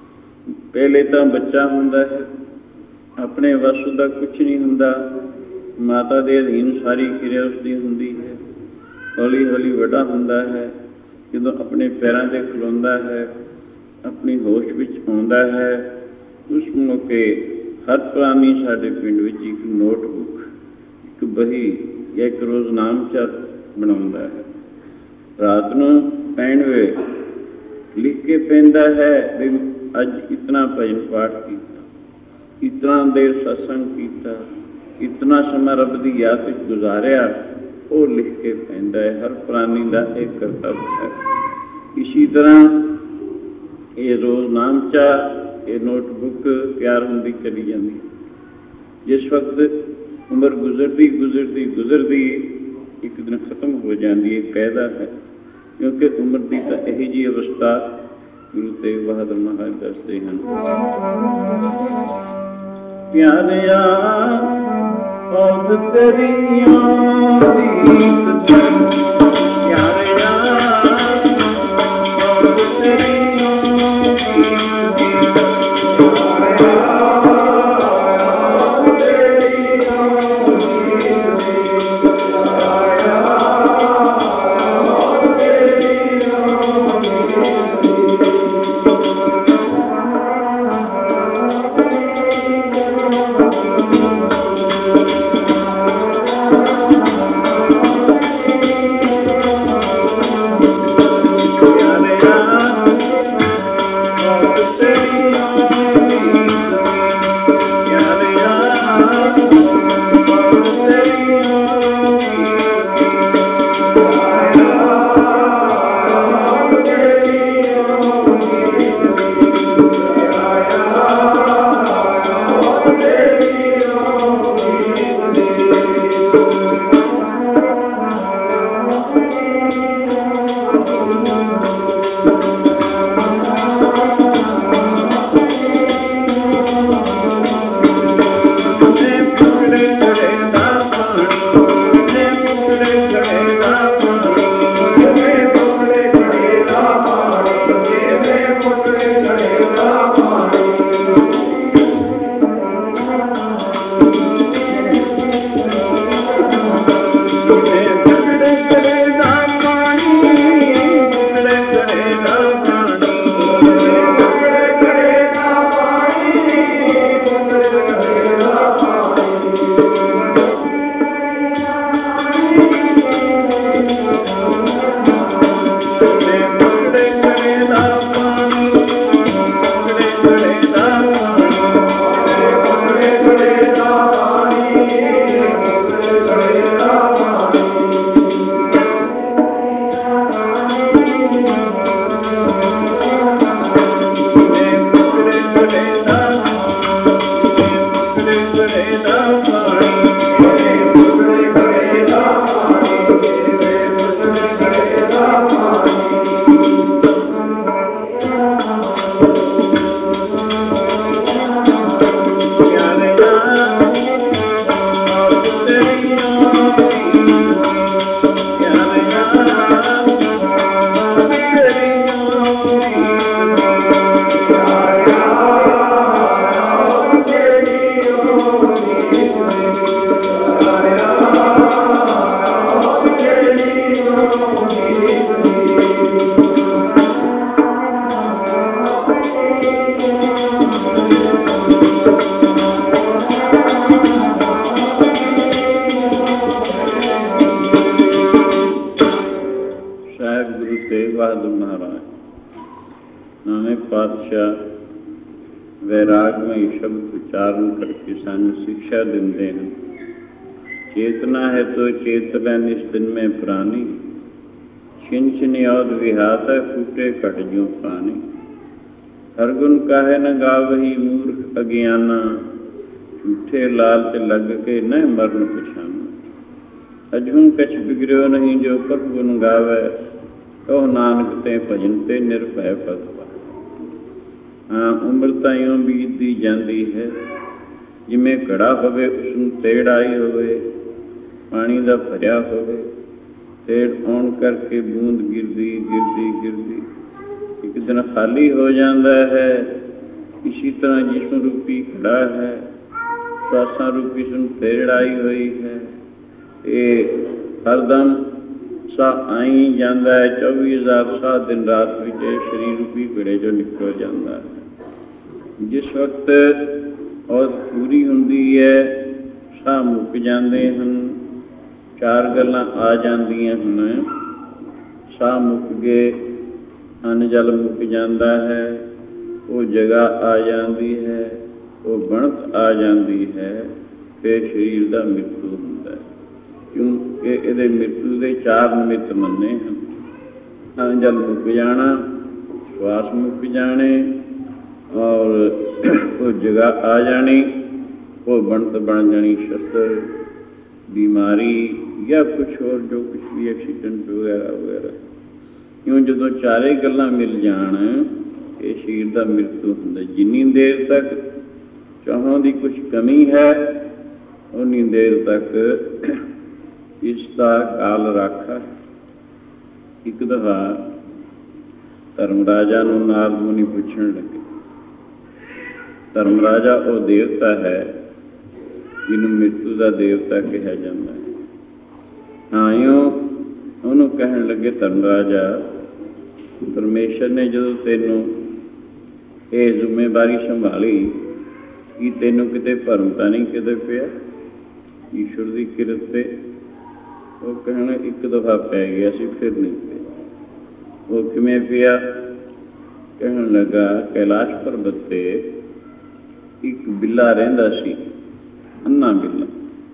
ਪਹਿਲੇ ਤਾਂ ਬੱਚਾ ਹੁੰਦਾ ਹੈ, ਆਪਣੇ ਵੱਸ ਦਾ ਕੁਛ ਨਹੀਂ ਹੁੰਦਾ। ਮਾਤਾ ਦੇ ਅਧੀਨ ਸਾਰੀ ਕਿਰਿਆ ਉਸਦੀ ਹੁੰਦੀ ਹੈ। ਹੌਲੀ ਹੌਲੀ ਵੱਡਾ ਹੁੰਦਾ ਹੈ। ਜਦੋਂ ਆਪਣੇ ਪੈਰਾਂ 'ਤੇ ਖਲੋਂਦਾ ਹੈ, ਆਪਣੀ ਹੋਸ਼ ਵਿੱਚ ਆਉਂਦਾ ਹੈ, ਉਸ ਮੌਕੇ ਹਰ ਪ੍ਰਾਣੀ ਸਾਡੇ ਪਿੰਡ ਵਿੱਚ ਇੱਕ ਨੋਟਬੁੱਕ, ਇੱਕ ਬਹੀ ਜਾਂ ਇੱਕ ਰੋਜ਼ਨਾਮਚਾ ਬਣਾਉਂਦਾ ਹੈ। ਰਾਤ ਨੂੰ ਪੈਣ ਵੇਲੇ ਲਿਖ ਕੇ ਪੈਂਦਾ ਹੈ ਵੀ ਅੱਜ ਇਤਨਾ ਭਜਨ ਪਾਠ ਕੀਤਾ, ਇਤਨਾ ਦੇਰ ਸਤਸੰਗ ਕੀਤਾ, ਇਤਨਾ ਸਮਾਂ ਰੱਬ ਦੀ ਯਾਦ ਵਿੱਚ ਗੁਜ਼ਾਰਿਆ, ਉਹ ਲਿਖ ਕੇ ਪੈਂਦਾ ਹੈ। ਹਰ ਪ੍ਰਾਣੀ ਦਾ ਇਹ ਕਰਤੱਵ ਹੈ। ਇਸੀ ਤਰ੍ਹਾਂ ਇਹ ਰੋਜ਼ਨਾਮਚਾ, ਇਹ ਨੋਟਬੁੱਕ ਤਿਆਰ ਹੁੰਦੀ ਚਲੀ ਜਾਂਦੀ। ਜਿਸ ਵਕਤ ਉਮਰ ਗੁਜ਼ਰਦੀ ਗੁਜ਼ਰਦੀ ਗੁਜ਼ਰਦੀ ਇੱਕ ਦਿਨ ਖਤਮ ਹੋ ਜਾਂਦੀ ਹੈ, ਕਾਇਦਾ ਹੈ। ਕਿਉਂਕਿ ਉਮਰ ਦੀ ਤਾਂ ਇਹੋ ਜਿਹੀ ਅਵਸਥਾ ਗੁਰੂ ਤੇਗ ਬਹਾਦਰ ਮਹਾਰਾਜ ਦੱਸਦੇ ਹਨ। ਪਿਆਰਿਆ ਔਦ ਤੇਰੀਆਂ ਰੀਤ ਪਿਆਰਿਆ ਔਦ ਤੇਰੀਆਂ ਵੈਰਾਗਮਈ ਸ਼ਬਦ ਉਚਾਰਨ ਕਰਕੇ ਸਾਨੂੰ ਸਿੱਖਿਆ ਦਿੰਦੇ ਹਨ। ਚੇਤਨਾ ਹੈ ਤੋ ਚੇਤ ਲੈ ਨਿਸਤਿਨ ਮੈਂ ਪ੍ਰਾਣੀ, ਛਿਨ ਛਿਨ ਔਦ ਵਿਹਾਤਾ ਫੂਟੇ ਘਟ ਜਿਉ ਪਾਣੀ। ਹਰ ਗੁਣ ਕਾਹੇ ਨ ਗਾਵਹੀ ਮੂਰਖ ਅਗਿਆਨਾ, ਝੂਠੇ ਲਾਲ ਤੇ ਲੱਗ ਕੇ ਨ ਮਰਨ ਪਛਾਨਾ। ਅਜਹੁ ਕਛ ਬਿਗੜਿਓ ਨਹੀਂ ਜੋ ਪ੍ਰਭ ਗੁਣ ਗਾਵੈ, ਕਹੋ ਨਾਨਕ ਤੇ ਭਜਨ ਤੇ ਨਿਰਭੈ ਪਤ ਪਾਵੈ। ਹਾਂ, ਉਮਰ ਤਾਂ ਇਉਂ ਬੀਤਦੀ ਜਾਂਦੀ ਹੈ ਜਿਵੇਂ ਘੜਾ ਹੋਵੇ, ਉਸਨੂੰ ਤੇੜ ਆਈ ਹੋਵੇ, ਪਾਣੀ ਦਾ ਭਰਿਆ ਹੋਵੇ, ਤੇੜ ਆਉਣ ਕਰਕੇ ਬੂੰਦ ਗਿਰਦੀ ਗਿਰਦੀ ਗਿਰਦੀ ਇੱਕ ਦਿਨ ਖਾਲੀ ਹੋ ਜਾਂਦਾ ਹੈ। ਇਸੀ ਤਰ੍ਹਾਂ ਜਿਸਮ ਰੂਪੀ ਘੜਾ ਹੈ, ਸਵਾਸਾਂ ਰੂਪੀ ਸੁਣ ਫੇਰ ਅੜਾਈ ਹੋਈ ਹੈ। ਇਹ ਹਰਦਮ ਸਾਹ ਆਈ ਜਾਂਦਾ ਹੈ। ਚੌਵੀ ਹਜ਼ਾਰ ਸਾਹ ਦਿਨ ਰਾਤ ਵਿੱਚ ਇਹ ਸਰੀਰ ਰੂਪੀ ਘੜੇ ਚੋਂ ਨਿਕਲ ਜਾਂਦਾ ਹੈ। ਜਿਸ ਵਕਤ ਔਰ ਪੂਰੀ ਹੁੰਦੀ ਹੈ, ਸਾਹ ਮੁੱਕ ਜਾਂਦੇ ਹਨ। ਚਾਰ ਗੱਲਾਂ ਆ ਜਾਂਦੀਆਂ ਹਨ। ਸਾਹ ਮੁੱਕ ਗਏ, ਅੰਨ ਜਲ ਮੁੱਕ ਜਾਂਦਾ ਹੈ, ਉਹ ਜਗ੍ਹਾ ਆ ਜਾਂਦੀ ਹੈ, ਉਹ ਬਣਤ ਆ ਜਾਂਦੀ ਹੈ, ਫਿਰ ਸਰੀਰ ਦਾ ਮ੍ਰਿਤੂ ਹੁੰਦਾ ਹੈ। ਕਿਉਂਕਿ ਇਹਦੇ ਮ੍ਰਿਤੂ ਦੇ ਚਾਰ ਨਿਮਿਤ ਮੰਨੇ ਹਨ। ਅੰਨ ਜਲ ਮੁੱਕ ਜਾਣਾ, ਸਵਾਸ ਮੁੱਕ ਜਾਣੇ, ਔਰ ਉਹ ਜਗ੍ਹਾ ਆ ਜਾਣੀ, ਉਹ ਬਣਤ ਬਣ ਜਾਣੀ, ਸ਼ਸਤਰ, ਬਿਮਾਰੀ ਜਾਂ ਕੁਛ ਹੋਰ ਜੋ ਕੁਛ ਵੀ ਐਕਸੀਡੈਂਟ ਵਗੈਰਾ ਵਗੈਰਾ। ਕਿਉਂ ਜਦੋਂ ਚਾਰੇ ਗੱਲਾਂ ਮਿਲ ਜਾਣ, ਇਹ ਸਰੀਰ ਦਾ ਮ੍ਰਿਤੂ ਹੁੰਦਾ। ਜਿੰਨੀ ਦੇਰ ਤੱਕ ਚਾਹਾਂ ਦੀ ਕੁਛ ਕਮੀ ਹੈ, ਉਨੀ ਦੇਰ ਤੱਕ ਇਸ ਦਾ ਕਾਲ ਰਾਖਾ। ਇੱਕ ਦਫਾ ਧਰਮ ਰਾਜਾ ਨੂੰ ਨਾਰਦ ਮੁਨੀ ਪੁੱਛਣ ਲੱਗੇ। ਧਰਮ ਰਾਜਾ ਉਹ ਦੇਵਤਾ ਹੈ ਜਿਹਨੂੰ ਮ੍ਰਿਤੂ ਦਾ ਦੇਵਤਾ ਕਿਹਾ ਜਾਂਦਾ ਹੈ। ਹਾਂ, ਇਉਂ ਉਹਨੂੰ ਕਹਿਣ ਲੱਗੇ, ਧਰਮ ਰਾਜਾ, ਪਰਮੇਸ਼ਰ ਨੇ ਜਦੋਂ ਤੈਨੂੰ ਇਹ ਜ਼ਿੰਮੇਵਾਰੀ ਸੰਭਾਲੀ, ਕਿ ਤੈਨੂੰ ਕਿਤੇ ਭਰਮ ਤਾਂ ਨਹੀਂ ਕਿਤੇ ਪਿਆ ਈਸ਼ਵਰ ਦੀ ਕਿਰਤ 'ਤੇ? ਉਹ ਕਹਿਣਾ ਇੱਕ ਦਫਾ ਪੈ ਗਿਆ ਸੀ, ਫਿਰ ਨਹੀਂ ਪਿਆ। ਉਹ ਕਿਵੇਂ ਪਿਆ? ਕਹਿਣ ਲੱਗਾ, ਕੈਲਾਸ਼ ਪਰਬਤ 'ਤੇ ਇੱਕ ਬਿੱਲਾ ਰਹਿੰਦਾ ਸੀ, ਅੰਨਾ ਬਿੱਲਾ।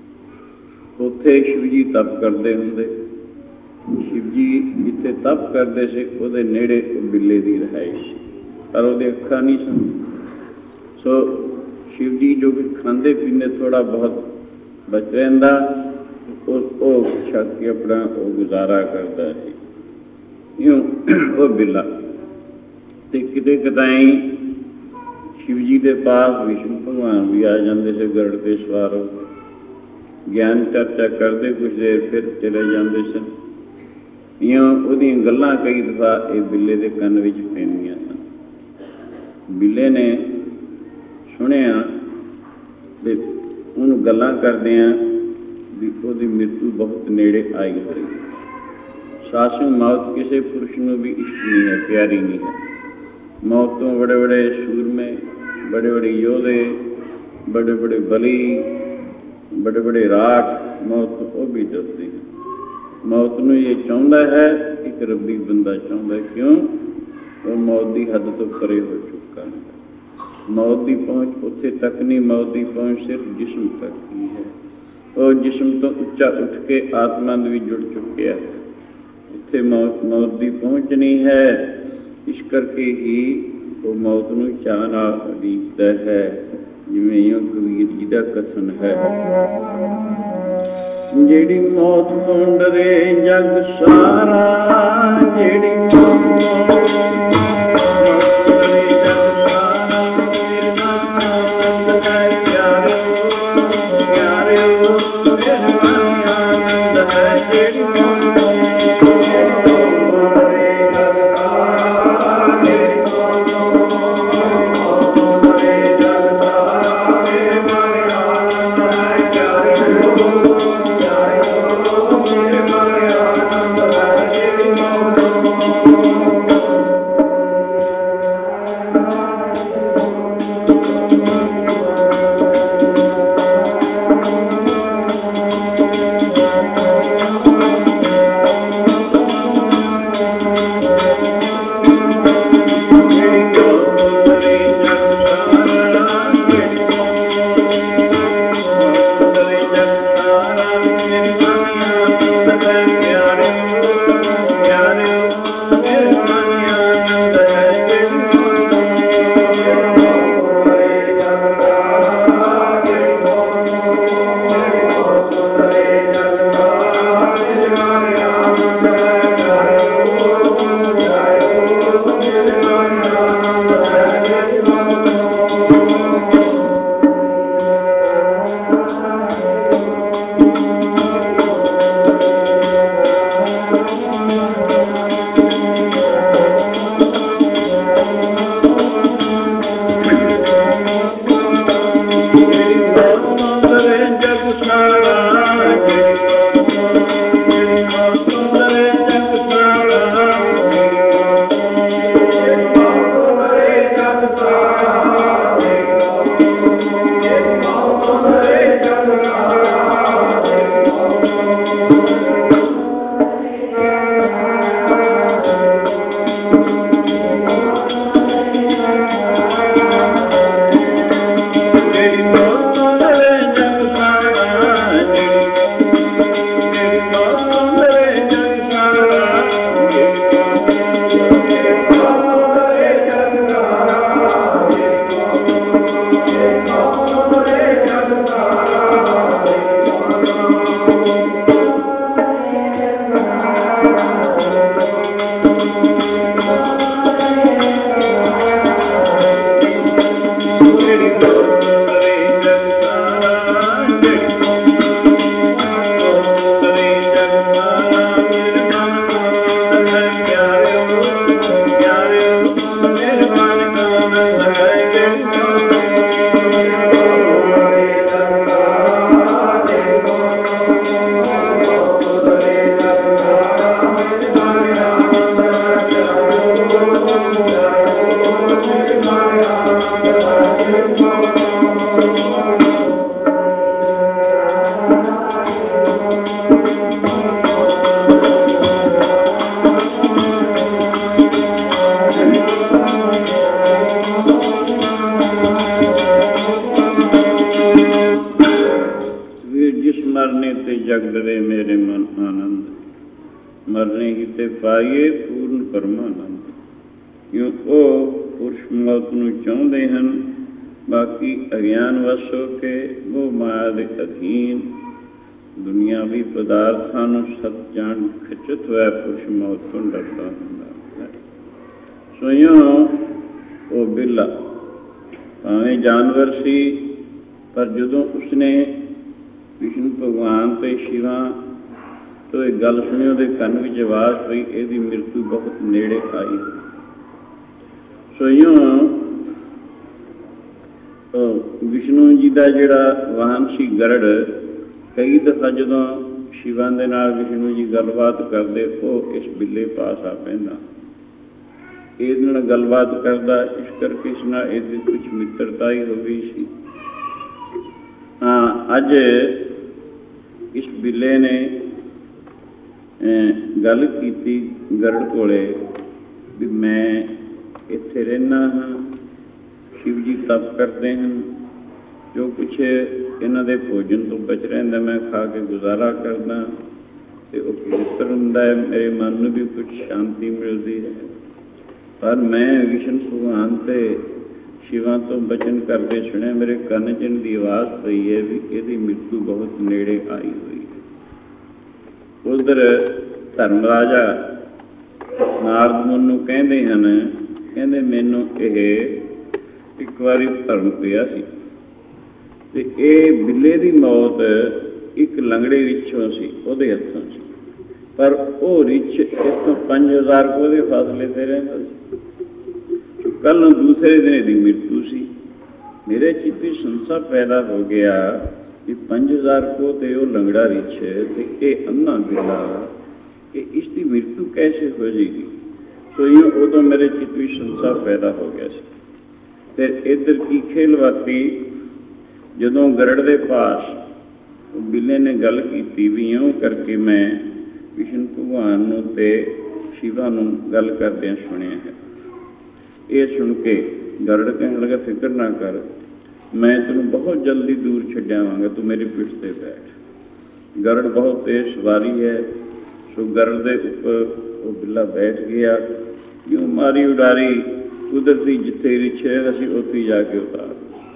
ਉੱਥੇ ਸ਼ਿਵ ਜੀ ਤਪ ਕਰਦੇ ਹੁੰਦੇ। ਸ਼ਿਵ ਜੀ ਜਿੱਥੇ ਤਪ ਕਰਦੇ ਸੀ, ਉਹਦੇ ਨੇੜੇ ਉਹ ਬਿੱਲੇ ਦੀ ਰਿਹਾਇਸ਼ ਸੀ, ਪਰ ਉਹਦੇ ਅੱਖਾਂ ਨਹੀਂ ਸਨ। ਸੋ ਸ਼ਿਵ ਜੀ ਜੋ ਕੁਛ ਖਾਂਦੇ ਪੀਂਦੇ ਥੋੜ੍ਹਾ ਬਹੁਤ ਬਚ ਰਹਿੰਦਾ, ਉਹ ਉਹ ਛੱਕ ਕੇ ਆਪਣਾ ਉਹ ਗੁਜ਼ਾਰਾ ਕਰਦਾ ਸੀ। ਇਉਂ ਉਹ ਬਿੱਲਾ। ਅਤੇ ਕਿਤੇ ਕਿਤਾਈ ਸ਼ਿਵ ਜੀ ਦੇ ਪਾਸ ਵਿਸ਼ਨੂੰ ਭਗਵਾਨ ਵੀ ਆ ਜਾਂਦੇ ਸੀ, ਗਰੜ 'ਤੇ ਸਵਾਰ ਹੋ ਕੇ। ਗਿਆਨ ਚਰਚਾ ਕਰਦੇ ਕੁਛ ਦੇਰ, ਫਿਰ ਚਲੇ ਜਾਂਦੇ ਸਨ। ਇਉਂ ਉਹਦੀਆਂ ਗੱਲਾਂ ਕਈ ਦਫਾ ਇਹ ਬਿੱਲੇ ਦੇ ਕੰਨ ਵਿੱਚ ਪੈਂਦੀਆਂ ਸਨ। ਬਿੱਲੇ ਨੇ ਸੁਣਿਆ ਵੀ ਉਹਨੂੰ ਗੱਲਾਂ ਕਰਦਿਆਂ ਵੀ ਉਹਦੀ ਮ੍ਰਿਤੂ ਬਹੁਤ ਨੇੜੇ ਆਈ ਹੋਈ। ਸਾਸੂ ਮੌਤ ਕਿਸੇ ਪੁਰਸ਼ ਨੂੰ ਵੀ ਇਸ਼ਟ ਨਹੀਂ ਹੈ, ਪਿਆਰੀ ਨਹੀਂ ਹੈ। ਮੌਤ ਤੋਂ ਬੜੇ ਬੜੇ ਸੂਰਮੇ, ਬੜੇ ਬੜੇ ਯੋਧੇ, ਬੜੇ ਬੜੇ ਬਲੀ, ਬੜੇ ਬੜੇ ਰਾਖ, ਮੌਤ ਤੋਂ ਉਹ ਵੀ ਡਰਦੇ ਹਨ। ਮੌਤ ਨੂੰ ਇਹ ਚਾਹੁੰਦਾ ਹੈ, ਇੱਕ ਰੱਬੀ ਬੰਦਾ ਚਾਹੁੰਦਾ। ਕਿਉਂ? ਉਹ ਮੌਤ ਦੀ ਹੱਦ ਤੋਂ ਪਰੇ ਹੋ ਚੁੱਕਾ ਹੈ। ਮੌਤ ਦੀ ਪਹੁੰਚ ਉੱਥੇ ਤੱਕ ਨਹੀਂ, ਮੌਤ ਦੀ ਪਹੁੰਚ ਸਿਰਫ ਜਿਸਮ ਤੱਕ ਹੀ ਹੈ। ਉਹ ਜਿਸਮ ਤੋਂ ਉੱਚਾ ਉੱਠ ਕੇ ਆਤਮਾ ਦੇ ਵੀ ਜੁੜ ਚੁੱਕਿਆ ਹੈ। ਇੱਥੇ ਮੌਤ ਮੌਤ ਦੀ ਪਹੁੰਚ ਨਹੀਂ ਹੈ। ਇਸ ਕਰਕੇ ਹੀ ਉਹ ਮੌਤ ਨੂੰ ਚਾਅ ਨਾਲ ਉਡੀਕਦਾ ਹੈ। ਜਿਵੇਂ ਇਉਂ ਕਬੀਰ ਜੀ ਦਾ ਕਥਨ ਹੈ, ਜਿਹੜੀ ਮੌਤ ਤੋਂ ਡਰੇ ਜਗ ਸਾਰਾ, ਜਿਹੜੀ ਮੌਤ ਮਰਨੇ ਹੀ ਤੇ ਪਾਈਏ ਪੂਰਨ ਪਰਮਾਨੰਦ। ਕਿਉਂ ਉਹ ਪੁਰਸ਼ ਮੌਤ ਨੂੰ ਚਾਹੁੰਦੇ ਹਨ, ਬਾਕੀ ਅਗਿਆਨ ਵਸ ਹੋ ਕੇ ਉਹ ਮਾਇਆ ਦੇ ਅਧੀਨ ਦੁਨੀਆਵੀ ਪਦਾਰਥਾਂ ਨੂੰ ਸਤ ਜਾਣ ਖਿੱਚਤ ਹੋਇਆ ਪੁਰਸ਼ ਮੌਤ ਤੋਂ ਡਰਦਾ ਹੁੰਦਾ ਹੈ। ਸੋ ਇਉਂ ਉਹ ਬਿੱਲਾ ਭਾਵੇਂ ਜਾਨਵਰ ਸੀ, ਪਰ ਜਦੋਂ ਉਸਨੇ ਵਿਸ਼ਨੂੰ ਭਗਵਾਨ ਤੇ ਸ਼ਿਵਾ ਤੋਂ ਇਹ ਗੱਲ ਸੁਣੀ, ਉਹਦੇ ਕੰਨ ਵਿੱਚ ਆਵਾਜ਼ ਪਈ, ਇਹਦੀ ਮ੍ਰਿਤੂ ਬਹੁਤ ਨੇੜੇ ਆਈ। ਸੋ ਇਉਂ ਵਿਸ਼ਨੂੰ ਜੀ ਦਾ ਜਿਹੜਾ ਵਾਹਨ ਸੀ ਗਰੜ, ਕਈ ਦਫਾ ਜਦੋਂ ਸ਼ਿਵਾ ਦੇ ਨਾਲ ਵਿਸ਼ਨੂੰ ਜੀ ਗੱਲਬਾਤ ਕਰਦੇ, ਉਹ ਇਸ ਬਿੱਲੇ ਪਾਸ ਆ ਪੈਂਦਾ, ਇਹਦੇ ਨਾਲ ਗੱਲਬਾਤ ਕਰਦਾ। ਇਸ ਕਰਕੇ ਇਸ ਨਾਲ ਇਹਦੀ ਕੁਛ ਮਿੱਤਰਤਾ ਹੀ ਹੋ ਗਈ ਸੀ। ਹਾਂ, ਅੱਜ ਇਸ ਬਿੱਲੇ ਨੇ ਗੱਲ ਕੀਤੀ ਗਰੜ ਕੋਲੇ ਵੀ ਮੈਂ ਇੱਥੇ ਰਹਿੰਦਾ ਹਾਂ, ਸ਼ਿਵ ਜੀ ਤਪ ਕਰਦੇ ਹਨ, ਜੋ ਕੁਛ ਇਹਨਾਂ ਦੇ ਭੋਜਨ ਤੋਂ ਬਚ ਰਹਿੰਦਾ ਮੈਂ ਖਾ ਕੇ ਗੁਜ਼ਾਰਾ ਕਰਦਾ, ਅਤੇ ਉਹ ਪਵਿੱਤਰ ਹੁੰਦਾ ਹੈ, ਮੇਰੇ ਮਨ ਨੂੰ ਵੀ ਕੁਛ ਸ਼ਾਂਤੀ ਮਿਲਦੀ ਹੈ। ਪਰ ਮੈਂ ਵਿਸ਼ਨ ਭਗਵਾਨ ਅਤੇ ਸ਼ਿਵਾ ਤੋਂ ਬਚਨ ਕਰਦੇ ਸੁਣਿਆ, ਮੇਰੇ ਕੰਨ 'ਚ ਇਹਨਾਂ ਦੀ ਆਵਾਜ਼ ਪਈ ਹੈ ਵੀ ਇਹਦੀ ਮ੍ਰਿਤੂ ਬਹੁਤ ਨੇੜੇ ਆਈ ਹੋਈ ਹੈ। ਉੱਧਰ ਧਰਮ ਰਾਜਾ ਨਾਰਦ ਮੁਨੀ ਨੂੰ ਕਹਿੰਦੇ ਹਨ, ਕਹਿੰਦੇ ਮੈਨੂੰ ਇਹ ਇੱਕ ਵਾਰੀ ਭਰਮ ਪਿਆ ਸੀ, ਅਤੇ ਇਹ ਬਿੱਲੇ ਦੀ ਮੌਤ ਇੱਕ ਲੰਗੜੇ ਰਿੱਛੋਂ ਸੀ, ਉਹਦੇ ਹੱਥੋਂ ਸੀ, ਪਰ ਉਹ ਰਿੱਛ ਇੱਥੋਂ ਪੰਜ ਹਜ਼ਾਰ ਕੋਹ ਦੇ ਫਾਸਲੇ 'ਤੇ ਰਹਿੰਦਾ ਸੀ। ਕੱਲ੍ਹ ਨੂੰ ਦੂਸਰੇ ਦਿਨ ਇਹਦੀ ਮ੍ਰਿਤੂ ਸੀ। ਮੇਰੇ ਚਿੱਤ ਵਿੱਚ ਸੰਸਾ ਪੈਦਾ ਹੋ ਗਿਆ ਕਿ ਪੰਜ ਹਜ਼ਾਰ ਕੋਹ 'ਤੇ ਉਹ ਲੰਗੜਾ ਰਿੱਛ ਅਤੇ ਇਹ ਅੰਨਾ ਬਿੱਲਾ, ਕਿ ਇਸ ਦੀ ਮ੍ਰਿਤੂ ਕੈਸੇ ਹੋ ਜਾਏਗੀ। ਸੋ ਇਉਂ ਉਦੋਂ ਮੇਰੇ ਚਿੱਤ ਵਿੱਚ ਸੰਸਾ ਪੈਦਾ ਹੋ ਗਿਆ ਸੀ। ਫਿਰ ਇੱਧਰ ਕੀ ਖੇਲ ਵਰਤੀ, ਜਦੋਂ ਗਰੜ ਦੇ ਪਾਸ ਉਹ ਬਿੱਲੇ ਨੇ ਗੱਲ ਕੀਤੀ ਵੀ ਇਉਂ ਕਰਕੇ ਮੈਂ ਵਿਸ਼ਨ ਭਗਵਾਨ ਨੂੰ ਅਤੇ ਸ਼ਿਵਾ ਨੂੰ ਗੱਲ ਕਰਦਿਆਂ ਸੁਣਿਆ ਹੈ। ਇਹ ਸੁਣ ਕੇ ਗਰੜ ਕਹਿਣ ਲੱਗਾ, ਫਿਕਰ ਨਾ ਕਰ, ਮੈਂ ਤੈਨੂੰ ਬਹੁਤ ਜਲਦੀ ਦੂਰ ਛੱਡ ਆਵਾਂਗਾ, ਤੂੰ ਮੇਰੀ ਪਿੱਠ 'ਤੇ ਬੈਠ। ਗਰੜ ਬਹੁਤ ਤੇਜ਼ ਸਵਾਰੀ ਹੈ। ਸੋ ਗਰੜ ਦੇ ਉੱਪਰ ਉਹ ਬਿੱਲਾ ਬੈਠ ਗਿਆ। ਇਉਂ ਮਾਰੀ ਉਡਾਰੀ ਕੁਦਰਤੀ ਜਿੱਥੇ ਰਿੱਛ ਹੈਗਾ ਸੀ ਉੱਥੇ ਜਾ ਕੇ ਉਤਾਰ।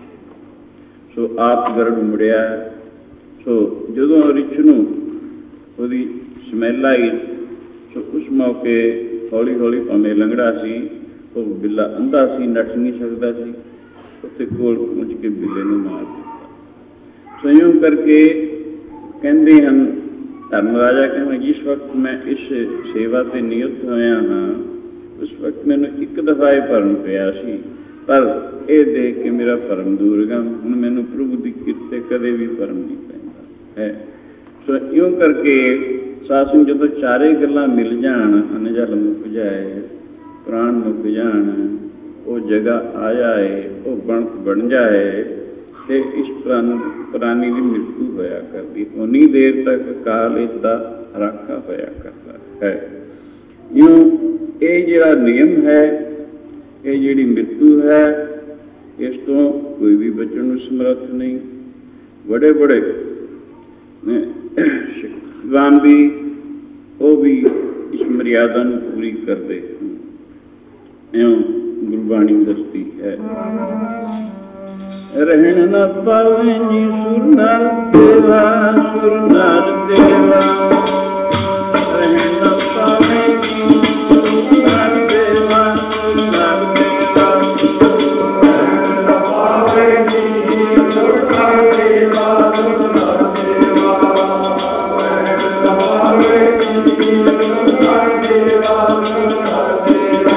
ਸੋ ਆਪ ਗਰੜ ਮੁੜਿਆ। ਸੋ ਜਦੋਂ ਰਿੱਛ ਨੂੰ ਉਹਦੀ ਸਮੈਲ ਆਈ, ਸੋ ਉਸ ਮੌਕੇ ਹੌਲੀ ਹੌਲੀ ਭਾਵੇਂ ਲੰਗੜਾ ਸੀ, ਉਹ ਬਿੱਲਾ ਅੰਧਾ ਸੀ, ਨੱਠ ਨਹੀਂ ਸਕਦਾ ਸੀ, ਉੱਥੇ ਕੋਲ ਪਹੁੰਚ ਕੇ ਬਿੱਲੇ ਨੂੰ ਮਾਰ ਦਿੱਤਾ। ਸੋ ਇਉਂ ਕਰਕੇ ਕਹਿੰਦੇ ਹਨ ਧਰਮ ਰਾਜਾ ਕਹਿੰਦਾ, ਜਿਸ ਵਕਤ ਮੈਂ ਇਸ ਸੇਵਾ 'ਤੇ ਨਿਯੁਕਤ ਹੋਇਆ ਹਾਂ, ਉਸ ਵਕਤ ਮੈਨੂੰ ਇੱਕ ਦਫਾ ਇਹ ਭਰਮ ਪਿਆ ਸੀ, ਪਰ ਇਹ ਦੇਖ ਕੇ ਮੇਰਾ ਭਰਮ ਦੂਰ ਗਿਆ। ਹੁਣ ਮੈਨੂੰ ਪ੍ਰਭੂ ਦੀ ਕਿਰਤੇ ਕਦੇ ਵੀ ਭਰਮ ਨਹੀਂ ਪੈਂਦਾ ਹੈ। ਸੋ ਇਉਂ ਕਰਕੇ ਸਾਸੂ ਜਦੋਂ ਚਾਰੇ ਗੱਲਾਂ ਮਿਲ ਜਾਣ, ਅਨਜਲ ਮੁੱਕ ਜਾਏ, ਪ੍ਰਾਣ ਮੁੱਕ ਜਾਣ, ਉਹ ਜਗ੍ਹਾ ਆ ਜਾਏ, ਉਹ ਬਣ ਬਣ ਜਾਏ, ਅਤੇ ਇਸ ਪ੍ਰਾਨ ਪ੍ਰਾਣੀ ਦੀ ਮ੍ਰਿਤੂ ਹੋਇਆ ਕਰਦੀ, ਉਨੀ ਦੇਰ ਤੱਕ ਕਾਲ ਇਸਦਾ ਰਾਖਾ ਹੋਇਆ ਕਰਦਾ ਹੈ। ਇਉਂ ਇਹ ਜਿਹੜਾ ਨਿਯਮ ਹੈ, ਇਹ ਜਿਹੜੀ ਮ੍ਰਿਤੂ ਹੈ, ਇਸ ਤੋਂ ਕੋਈ ਵੀ ਬਚਣ ਨੂੰ ਸਮਰੱਥ ਨਹੀਂ। ਬੜੇ ਬੜੇ ਵਿਦਵਾਨ ਵੀ ਉਹ ਵੀ ਇਸ ਮਰਿਆਦਾ ਨੂੰ ਪੂਰੀ ਕਰਦੇ। ਇਉਂ ਗੁਰਬਾਣੀ ਦੱਸਦੀ ਹੈ, ਰਹਿਣ ਨਾ ਪਾਵੇ ਜੀ ਸੁਰ ਨਾਲ ਦੇਵਾ, ਸੁਰ ਨਾਲ ਦੇਵਾ, ਰਹਿਣ ਨਾ ਪਾਵੇ ਜੀ ਸੁਰ ਨਾਲ ਦੇਵਾ, ਸੁਰ ਨਾਲ ਦੇਵਾ, ਰਹਿਣ ਨਾ ਪਾਵੇ ਜੀ ਸੁਰ ਨਾਲ ਦੇਵਾ, ਸੁਰ ਨਾਲ ਦੇਵਾ, ਰਹਿਣ ਨਾ ਪਾਵੇ ਜੀ ਸੁਰ ਨਾਲ ਦੇਵਾ, ਸੁਰ ਨਾਲ ਦੇਵਾ।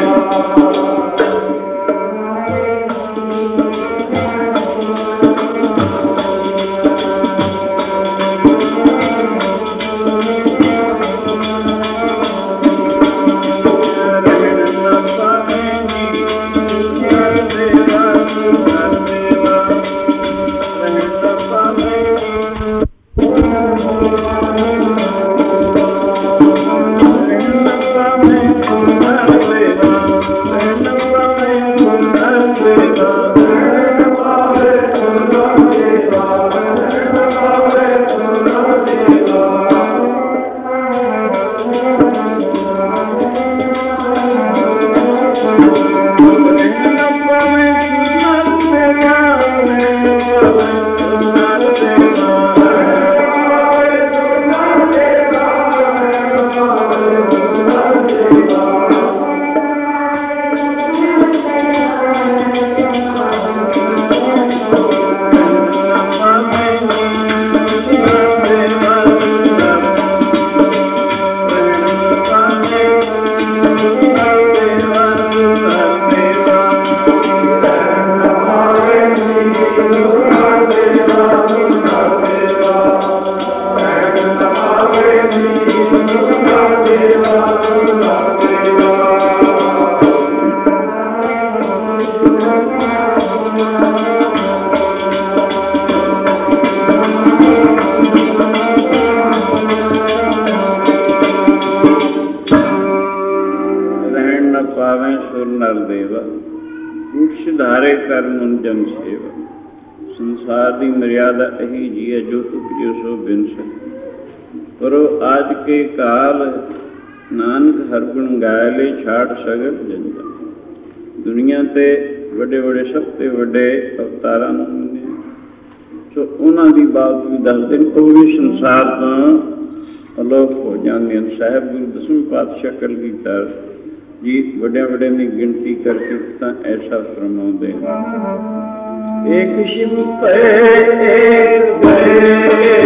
ਸੁਰ ਨਰ ਦੇਵਾ, ਕੂਟ ਸਿਧਾਰੇ ਕਰ ਮਨ ਜਨ ਸੇਵਾ। ਸੰਸਾਰ ਦੀ ਮਰਿਆਦਾ ਇਹੀ ਜੀ ਹੈ, ਜੋ ਉਪਜਿਓ ਸੋ ਬਿਨਸ। ਕਰੋ ਆਜ ਕੇ ਕਾਲ, ਨਾਨਕ ਹਰ ਗੁਣ ਗਾਇ ਲੈ, ਛਾੜ ਸਗਲ ਜੰਜਾ। ਦੁਨੀਆ ਤੇ ਵੱਡੇ ਵੱਡੇ ਸਭ ਤੋਂ ਵੱਡੇ ਅਵਤਾਰਾਂ ਨੂੰ ਮੰਨਿਆ, ਸੋ ਉਹਨਾਂ ਦੀ ਬਾਤ ਵੀ ਦੱਸਦੇ ਨੇ, ਉਹ ਵੀ ਸੰਸਾਰ ਤੋਂ ਅਲੋਪ ਹੋ ਜਾਂਦੇ ਹਨ। ਸਾਹਿਬ ਗੁਰੂ ਦਸਵੇਂ ਪਾਤਸ਼ਾਹ ਕਲਗੀਧਰ ਜੀ ਵੱਡਿਆਂ ਵੱਡਿਆਂ ਦੀ ਗਿਣਤੀ ਕਰਕੇ ਤਾਂ ਐਸਾ ਫਰਮਾਉਂਦੇ ਹਨ। ਏਕ ਸ਼ਿਵ ਭੈ ਏਕ ਗਏ,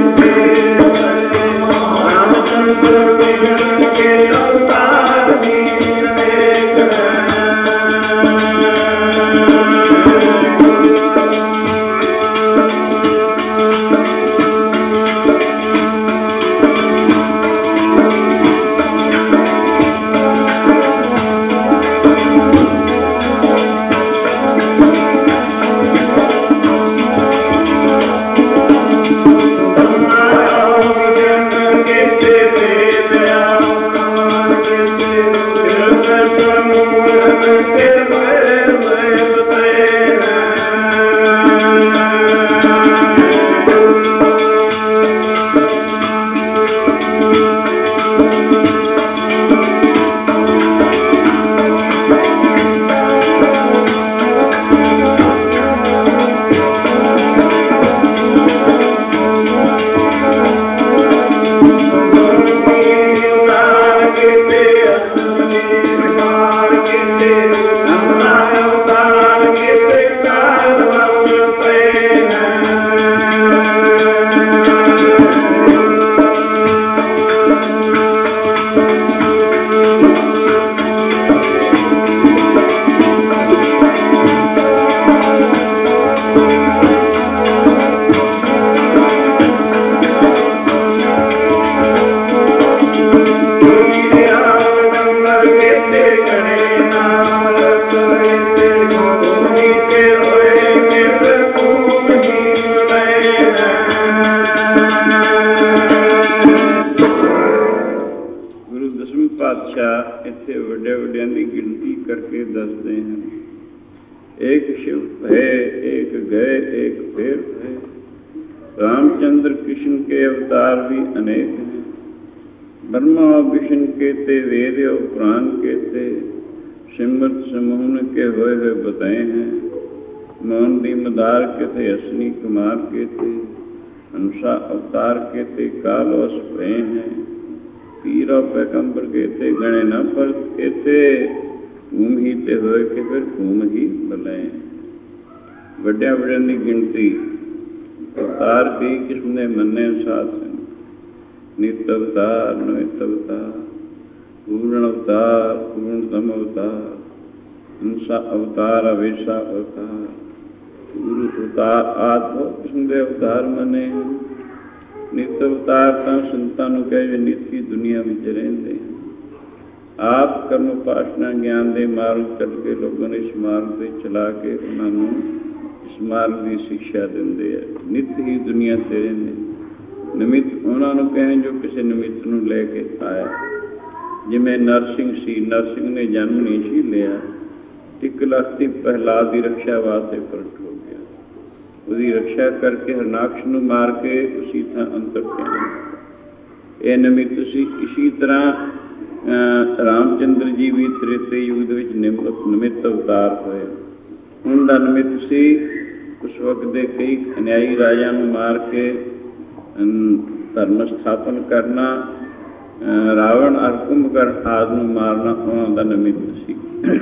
ਰਾਮਚੰਦਰ ਵਿਸ਼ਨ ਕੇ ਅਵਤਾਰ ਵੀਰ ਏਕ ਹੈ। रामचंद्र कृष्ण के अवतार भी अनेक हैं। ब्रह्मा विष्णु के ते वेद और पुराण के ते सिमरत समून के होए हुए बताए हैं। मोहन दी मदार के थे असनी कुमार के थे, हंसा अवतार के थे काल वस भय हैं। पीर और पैगंबर के थे गणे न पर के थे, घूम ही ते होए के फिर घूम ही बलाए। ਵੱਡਿਆਂ ਵੱਡਿਆਂ ਦੀ ਗਿਣਤੀ ਅਵਤਾਰ ਕਈ ਕਿਸਮ ਦੇ ਮੰਨੇ ਸਾਧ ਹਨ। ਨਿਤ ਅਵਤਾਰ, ਨਵਿਤ ਅਵਤਾਰ, ਪੂਰਨ ਅਵਤਾਰ, ਪੂਰਨਤਮ ਅਵਤਾਰ, ਹੰਸਾ ਅਵਤਾਰ, ਅਵੇਸ਼ਾ ਅਵਤਾਰ, ਗੁਰੂ ਅਵਤਾਰ ਆਦਿ ਬਹੁਤ ਕਿਸਮ ਦੇ ਅਵਤਾਰ ਮੰਨੇ ਹਨ। ਨਿਤ ਅਵਤਾਰ ਤਾਂ ਸੰਤਾਂ ਨੂੰ ਕਹੇ ਨਿਤ ਹੀ ਦੁਨੀਆ ਵਿੱਚ ਰਹਿੰਦੇ ਹਨ। ਆਪ ਕਰਮ ਉਪਾਸਨਾ ਗਿਆਨ ਦੇ ਮਾਰਗ ਚੱਲ ਕੇ ਲੋਕਾਂ ਨੇ ਇਸ ਮਾਰਗ 'ਤੇ ਚਲਾ ਕੇ ਉਹਨਾਂ ਨੂੰ ਮਾਰਗ ਦੀ ਸਿੱਖਿਆ ਦਿੰਦੇ ਆ। ਨਿੱਤ ਹੀ ਦੁਨੀਆ ਤੇ ਰਹਿੰਦੇ। ਨਿਮਿਤ ਉਹਨਾਂ ਨੂੰ ਕਹਿਣ ਜੋ ਕਿਸੇ ਨਿਮਿਤ ਨੂੰ ਲੈ ਕੇ ਆਇਆ। ਜਿਵੇਂ ਨਰਸਿੰਘ ਸੀ, ਨਰਸਿੰਘ ਨੇ ਜਨਮ ਨਹੀਂ ਸੀ ਲਿਆ, ਇੱਕ ਲੱਖ ਦੀ ਪ੍ਰਹਿਲਾਦ ਦੀ ਰਕਸ਼ਾ ਵਾਸਤੇ ਪ੍ਰਗਟ ਹੋ ਗਿਆ। ਉਹਦੀ ਰਕਸ਼ਾ ਕਰਕੇ ਹਰਨਾਕਸ਼ ਨੂੰ ਮਾਰ ਕੇ ਉਸੀ ਥਾਂ ਅੰਤਰ ਧਿਆਨ। ਇਹ ਨਿਮਿਤ ਸੀ। ਇਸੀ ਤਰ੍ਹਾਂ ਰਾਮਚੰਦਰ ਜੀ ਵੀ ਤ੍ਰੇਤੇ ਯੁੱਗ ਦੇ ਵਿੱਚ ਨਿਮਿਤ ਨਿਮਿਤ ਅਵਤਾਰ ਹੋਏ। ਹੁਣ ਦਾ ਨਿਮਿਤ ਸੀ ਉਸ ਵਕਤ ਦੇ ਕਈ ਅਨਿਆਈ ਰਾਜਿਆਂ ਨੂੰ ਮਾਰ ਕੇ ਧਰਮ ਸਥਾਪਨ ਕਰਨਾ, ਰਾਵਣ ਅਰ ਕੁੰਭਕਰਨ ਆਦਿ ਨੂੰ ਮਾਰਨਾ ਉਹਨਾਂ ਦਾ ਨਿਮਿਤ ਸੀ।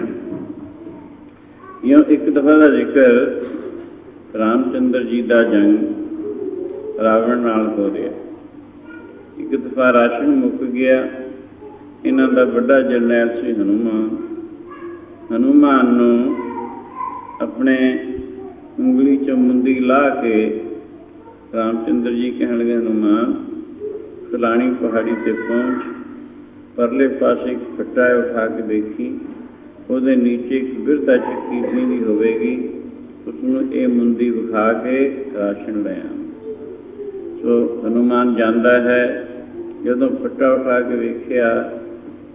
ਇਉਂ ਇੱਕ ਦਫਾ ਦਾ ਜ਼ਿਕਰ ਰਾਮਚੰਦਰ ਜੀ ਦਾ ਜੰਗ ਰਾਵਣ ਨਾਲ ਹੋ ਰਿਹਾ। ਇੱਕ ਦਫਾ ਰਾਸ਼ਨ ਮੁੱਕ ਗਿਆ। ਇਹਨਾਂ ਦਾ ਵੱਡਾ ਜਰਨੈਲ ਸੀ ਹਨੂੰਮਾਨ। ਹਨੂੰਮਾਨ ਨੂੰ ਆਪਣੇ ਉਂਗਲੀ 'ਚੋਂ ਮੁੰਦੀ ਲਾਹ ਕੇ ਰਾਮਚੰਦਰ ਜੀ ਕਹਿਣ ਲੱਗੇ, ਹਨੂੰਮਾਨ ਫਲਾਣੀ ਪਹਾੜੀ 'ਤੇ ਪਹੁੰਚ, ਪਰਲੇ ਪਾਸੇ ਇੱਕ ਫੱਟਾ ਉਠਾ ਕੇ ਦੇਖੀ, ਉਹਦੇ ਨੀਚੇ ਇੱਕ ਬਿਰਧਾ ਚੱਕੀ ਦੀ ਹੋਵੇਗੀ, ਉਸਨੂੰ ਇਹ ਮੁੰਦੀ ਵਿਖਾ ਕੇ ਰਾਸ਼ਨ ਲੈ ਆ। ਸੋ ਹਨੂੰਮਾਨ ਜਾਂਦਾ ਹੈ। ਜਦੋਂ ਫੱਟਾ ਉਠਾ ਕੇ ਵੇਖਿਆ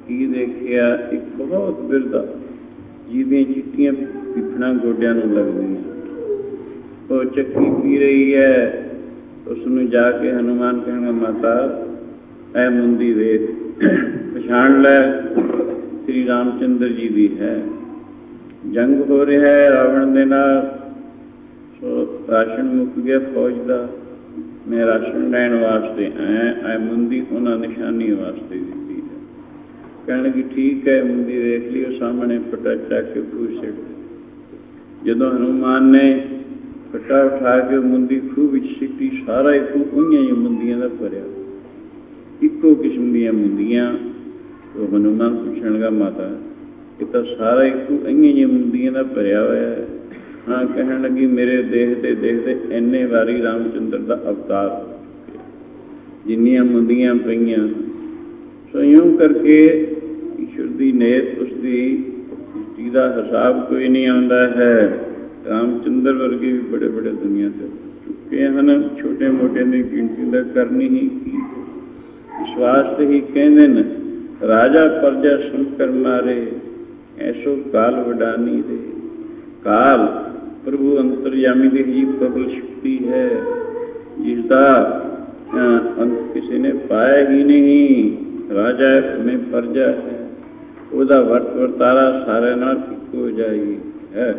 ਕੀ ਦੇਖਿਆ? ਇੱਕ ਬਹੁਤ ਬਿਰਧਾ ਜਿਹਦੀਆਂ ਚਿੱਟੀਆਂ ਪਿੱਪਣਾਂ ਗੋਡਿਆਂ ਨੂੰ ਲੱਗਦੀਆਂ, ਉਹ ਚੱਕੀ ਪੀ ਰਹੀ ਹੈ। ਉਸਨੂੰ ਜਾ ਕੇ ਹਨੂੰਮਾਨ ਕਹਿਣਾ, ਮਾਤਾ ਇਹ ਮੁੰਦੀ ਵੇਖ, ਪਛਾਣ ਲੈ, ਸ੍ਰੀ ਰਾਮ ਚੰਦਰ ਜੀ ਦੀ ਹੈ। ਜੰਗ ਹੋ ਰਿਹਾ ਹੈ ਰਾਵਣ ਦੇ ਨਾਲ, ਸੋ ਰਾਸ਼ਨ ਮੁੱਕ ਗਿਆ ਫੌਜ ਦਾ, ਮੈਂ ਰਾਸ਼ਨ ਲੈਣ ਵਾਸਤੇ ਆਇਆ। ਇਹ ਮੁੰਦੀ ਉਹਨਾਂ ਨਿਸ਼ਾਨੀ ਵਾਸਤੇ ਦਿੱਤੀ ਹੈ। ਕਹਿਣ ਲੱਗੀ ਠੀਕ ਹੈ। ਮੁੰਦੀ ਵੇਖ ਲਈ, ਉਹ ਸਾਹਮਣੇ ਫਟਾ ਚੱਕ ਕੇ ਖੂਹ ਸਿੱਟ। ਜਦੋਂ ਹਨੂੰਮਾਨ ਨੇ ਫਟਾ ਉਠਾ ਕੇ ਮੁੰਦੀ ਖੂਹ ਵਿੱਚ ਸਿੱਟੀ, ਸਾਰਾ ਹੀ ਖੂਹ ਉਹੀਆਂ ਹੀ ਮੁੰਦੀਆਂ ਦਾ ਭਰਿਆ, ਇੱਕੋ ਕਿਸਮ ਦੀਆਂ ਮੁੰਦੀਆਂ। ਉਹ ਹਨੂੰਮਾਨ ਪੁੱਛਣ ਲੱਗਾ, ਮਾਤਾ ਇਹ ਤਾਂ ਸਾਰਾ ਹੀ ਖੂਹ ਇਹੀਆਂ ਜਿਹੀਆਂ ਮੁੰਦੀਆਂ ਦਾ ਭਰਿਆ ਹੋਇਆ ਹੈ। ਹਾਂ, ਕਹਿਣ ਲੱਗੀ ਮੇਰੇ ਦੇਖਦੇ ਦੇਖਦੇ ਇੰਨੇ ਵਾਰੀ ਰਾਮ ਚੰਦਰ ਦਾ ਅਵਤਾਰ ਹੋ ਚੁੱਕਿਆ, ਜਿੰਨੀਆਂ ਮੁੰਦੀਆਂ ਪਈਆਂ। ਸੋ ਇਉਂ ਕਰਕੇ ਈਸ਼ਵਰ ਦੀ ਨੇਤ, ਉਸਦੀ ਸ੍ਰਿਸ਼ਟੀ ਦਾ ਹਿਸਾਬ ਕੋਈ ਨਹੀਂ ਆਉਂਦਾ ਹੈ। ਰਾਮ ਚੰਦਰ ਵਰਗੇ ਵੀ ਬੜੇ ਬੜੇ ਦੁਨੀਆ 'ਤੇ ਚੁੱਕੇ ਹਨ, ਛੋਟੇ ਮੋਟੇ ਦੀ ਗਿਣਤੀ ਦਾ ਕਰਨੀ ਹੀ ਕੀ। ਇਸ ਵਾਸਤੇ ਹੀ ਕਹਿੰਦੇ ਨੇ, ਰਾਜਾ ਪਰਜਾ ਸੰਕਰ ਮਾਰੇ, ਐਸੋ ਕਾਲ ਵਡਾਨੀ ਦੇ। ਕਾਲ ਪ੍ਰਭੂ ਅੰਤਰਯਾਮੀ ਦੀ ਹੀ ਪ੍ਰਬਲ ਸ਼ਕਤੀ ਹੈ, ਜਿਸਦਾ ਅੰਤ ਕਿਸੇ ਨੇ ਪਾਇਆ ਹੀ ਨਹੀਂ। ਰਾਜਾ ਮੈਂ ਪਰਜਾ ਹੈ, ਉਹਦਾ ਵਰਤ ਵਰਤਾਰਾ ਸਾਰਿਆਂ ਨਾਲ ਇੱਕੋ ਜਿਹਾ ਹੀ ਹੈ।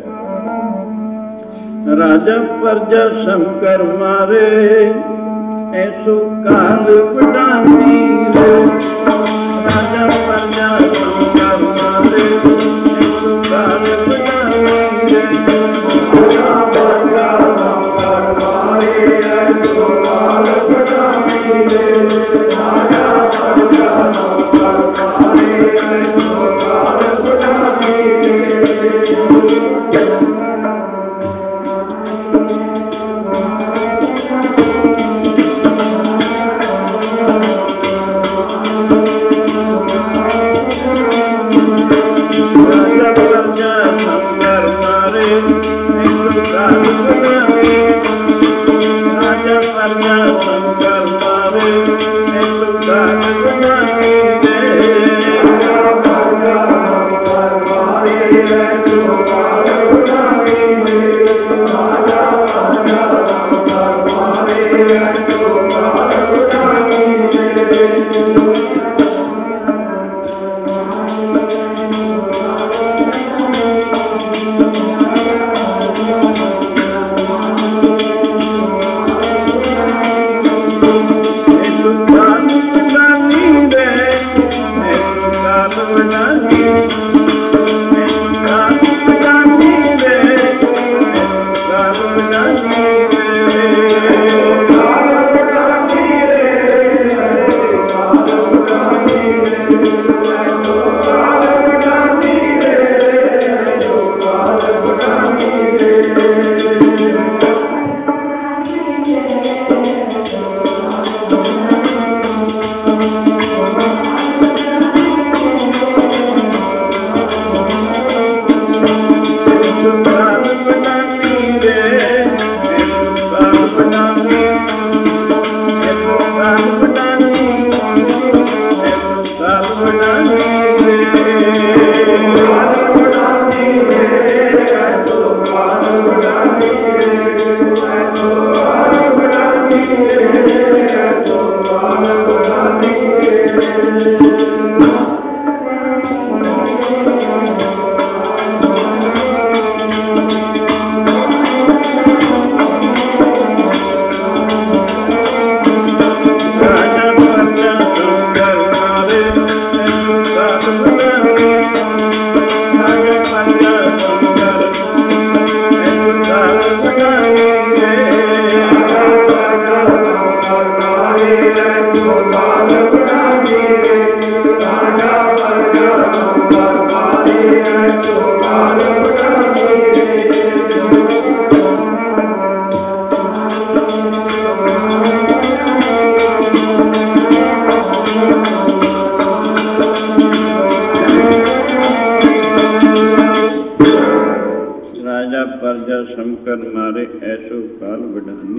ਰਾਜਾ ਪਰਜਾ ਸੰਕਰ ਮਾਰੇ, ਐਸੋ ਕਾਲ ਵਡਾਨੀ ਦੇ। ਰਾਜਾ ਪਰਜਾ ਸੰਕਰ ਮਾਰੇ, ਐਸੋ ਕਾਲ ਵਡਾਨੀ ਦੇ। ਰਾਜਾ ਪਰਜਾ ਸੰਕਰ ਮਾਰੇ, ਐਸੋ ਕਾਲ ਵਡਾਨੀ ਦੇ। ਰਾਜਾ ਪਰਜਾ ਸੰਕਰ ਮਾਰੇ, ਐਸੋ ਕਾਲ ਵਡਾਨੀ ਦੇ।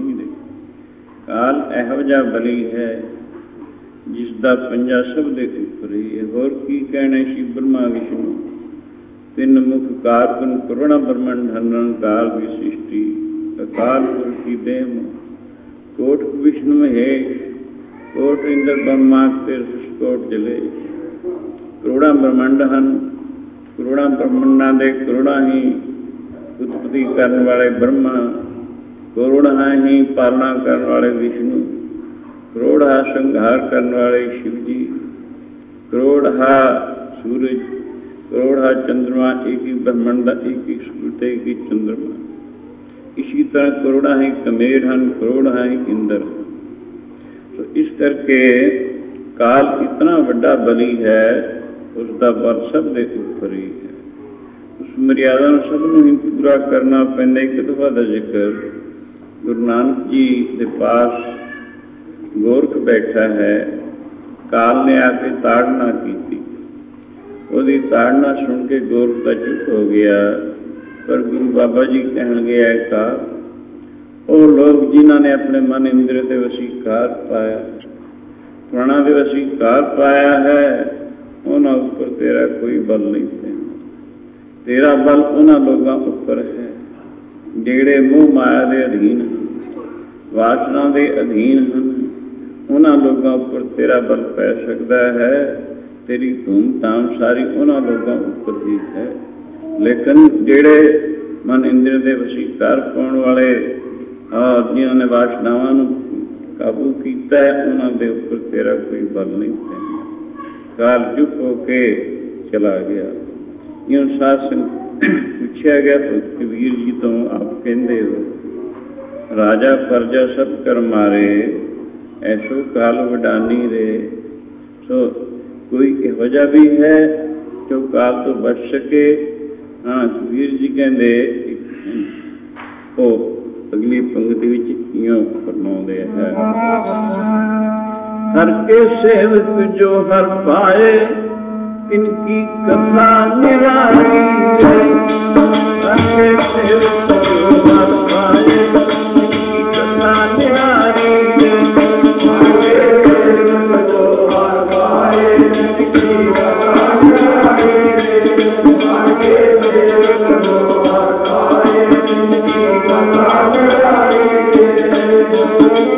पंजा सब दे उपरी। होर की कहने श्री ब्रह्मा विष्णु तिन मुख कारकुन करुणा ब्रह्मंड हरण काल की सृष्टि अकाल पुरख की देम कोट विष्णु महेश कोट इंद्र ब्रह्मा कोट जले करोड़ा ब्रह्मंड ਹਨ। करोड़ा ब्रह्मंडा दे करोड़ा ही उत्पत्ति करने वाले ब्रह्मा करोड़ा ही पालना करने वाले विष्णु करोड़ा संहार करने वाले शिव जी करोड़ा सूरज करोड़ा चंद्रमा एक ही ब्रह्मंड एक ही सूरज एक ही चंद्रमा। इसी तरह करोड़ा ही कमेर हैं करोड़ा ही इंद्र। तो इस करके काल इतना बड़ा बली है उसका बल सब दे उपर ही है। उस मर्यादा सबनों ही पूरा करना पैंदा। एक दफा का जिक्र गुरु नानक जी के पास गोरख बैठा है। काल ने आके ताड़ना की थी। उसकी ताड़ना सुन के गोरख का चुप हो गया। पर गुरु बाबा जी कहन गया का वो लोग जिन्हों ने अपने मन इंद्र के वशीकार पाया प्राणा के वशीकार पाया है उन्होंने ऊपर तेरा कोई बल नहीं है। तेरा बल उन्होंने लोगों उपर है जेड़े मोह माया के अधीन वासना के अधीन हैं। उन्होंने लोगों उपर तेरा बल पै सकता है। तेरी धूम धाम सारी उन्होंने लोगों उपर ही है। लेकिन जेड़े मन इंद्र के वशीकार पाने वाले और जिन्होंने वासनावां काबू किया है उन्होंने उपर तेरा कोई बल नहीं है। काल चुप होके चला गया। यूं साध संगत पूछा गया तो कबीर जी तो आप कहते हो राजा प्रजा सब कर मारे ऐसो काल वडानी रे। सो कोई वजह भी है जो काल तो बच सके। हाँ कबीर जी कहते वो अगली पंक्ति विच यूं फरमाउंदे है हर के सेवक जो हर पाए इनकी कथा निराली है। हर के सेवक जो हर पाए इनकी कथा निराली है। हर के सेवक जो हर पाए इनकी कथा निराली है। हर के सेवक जो हर पाए इनकी कथा निराली है।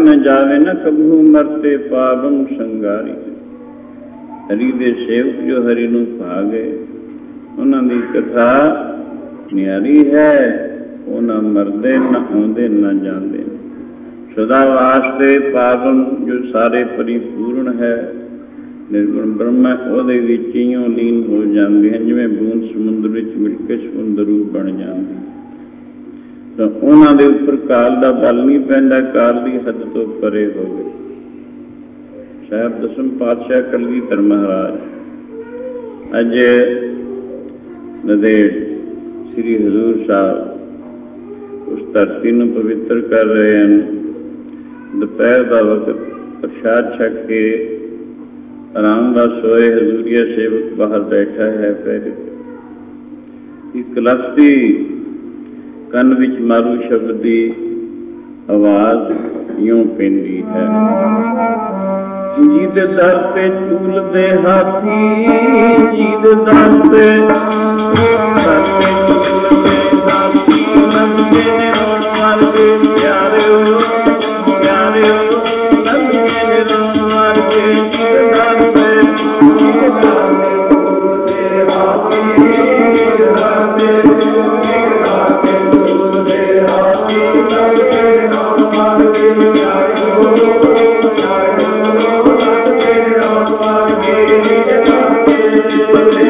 न जावे न कबू मरते पावन संगारी। हरि दे सेवक जो हरि नूं भा गए, उन्हां दी कथा नियारी है। वो न मरदे न आउंदे न जांदे, सदा वास्ते पावन जो सारे परिपूर्ण है। निर्गुण ब्रह्म ਉਹਦੇ ਵਿੱਚ ਹੀ ਲੀਨ ਹੋ ਜਾਂਦੇ ਹਨ, ਜਿਵੇਂ ਬੂੰਦ ਸਮੁੰਦਰ ਵਿੱਚ ਮਿਲ ਕੇ ਸਮੁੰਦਰ ਰੂਪ ਬਣ ਜਾਂਦੀ। ਤਾਂ ਉਹਨਾਂ ਦੇ ਉੱਪਰ ਕਾਲ ਦਾ ਬਲ ਨਹੀਂ ਪੈਂਦਾ, ਕਾਲ ਦੀ ਹੱਦ ਤੋਂ ਪਰੇ ਹੋ ਗਏ। ਸਾਹਿਬ ਦਸਮ ਪਾਤਸ਼ਾਹ ਕਲਗੀਧਰ ਮਹਾਰਾਜ ਅੱਜ ਨੰਦੇੜ ਸ੍ਰੀ ਹਜ਼ੂਰ ਸਾਹਿਬ ਉਸ ਧਰਤੀ ਨੂੰ ਪਵਿੱਤਰ ਕਰ ਰਹੇ ਹਨ। ਦੁਪਹਿਰ ਦਾ ਵਕਤ ਪ੍ਰਸ਼ਾਦ ਛਕ ਕੇ ਆਰਾਮ ਨਾਲ ਸੋਏ ਹਜ਼ੂਰੀਆ ਸੇਵਕ ਬਾਹਰ ਬੈਠਾ ਹੈ। ਪਹਿਲੇ ਇੱਕ ਲਖਤੀ ਕੰਨ ਵਿੱਚ ਮਾਰੂ ਸ਼ਬਦ ਦੀ ਆਵਾਜ਼ ਇਉਂ ਪੈਂਦੀ ਹੈ। ਜਿਹਦੇ ਦਰ ਤੇ ਝੂਲਦੇ ਹਾਥੀ, ਜਿਹਦੇ ਦਰ ਤੇ ਦਰ ਤੇ ਝੂਲਦੇ ਹਾਥੀ, ਨੰਗੇ ਨੇ ਰੋਣ ਵਾਲੇ ਪਿਆਰਿਓ ਪਿਆਰਿਓ, ਨੰਗੇ ਨੇ ਰੋਣ ਵਾਲੇ ਜਿਹਦੇ ਦਰ ਤੇ ਜਿਹਦੇ ਦਰ ਤੇ ਝੂਲਦੇ ਹਾਥੀ, ਜਿਹਦੇ ਦਰ ਤੇ ਝੂਲਦੇ ਹਾਥੀ, ਨੰਗੇ ਨੇ ਰੋਣ ਵਾਲੇ ਪਿਆਰਿਓ ਪਿਆਰਿਓ, ਨੰਗੇ ਨੇ ਰੋਣ ਵਾਲੇ ਜਿਹਦੇ ਦਰ ਤੇ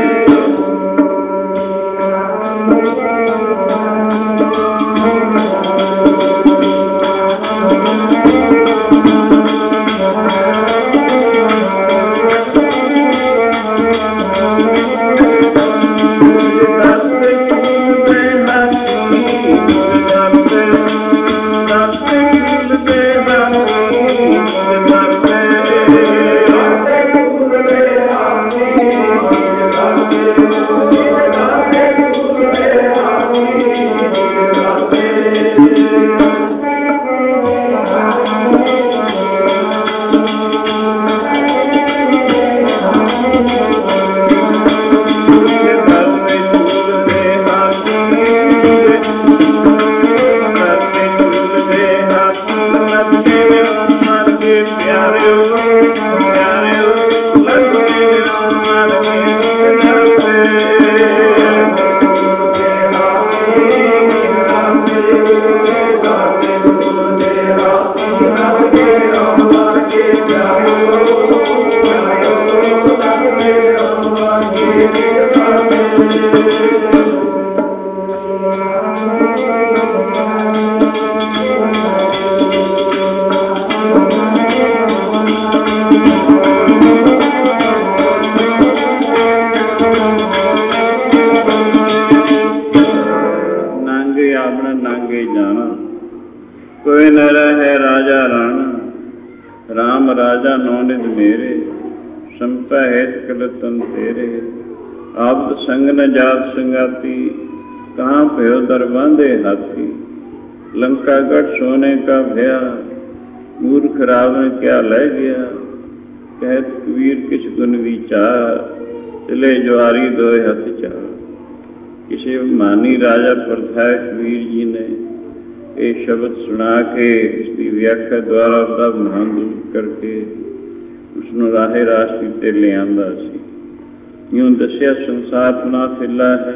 कोई न रहे राजा राणा, राम राजा नौनिध मेरे, संपै हेत कलतन तेरे। आप्त संग न जात संगाती, कहाँ भयो दर बांधे हाथी। लंका गढ़ सोने का भया, मूर्ख रावण क्या ले गया। कहत कबीर किस गुण विचार, चले ज्वारी दोए हथ चार। किसी मानी राजा परथाए कबीर जी ने ਇਹ ਸ਼ਬਦ ਸੁਣਾ ਕੇ ਇਸਦੀ ਵਿਆਖਿਆ ਦੁਆਰਾ ਉਹਦਾ ਮਹਾਨ ਦੂਰ ਕਰਕੇ ਉਸਨੂੰ ਰਾਹੇ ਰਾਸਤੇ 'ਤੇ ਲਿਆਂਦਾ ਸੀ। ਇਉਂ ਦੱਸਿਆ ਸੰਸਾਰ ਪੁਨਾ ਫਿਰਲਾ ਹੈ,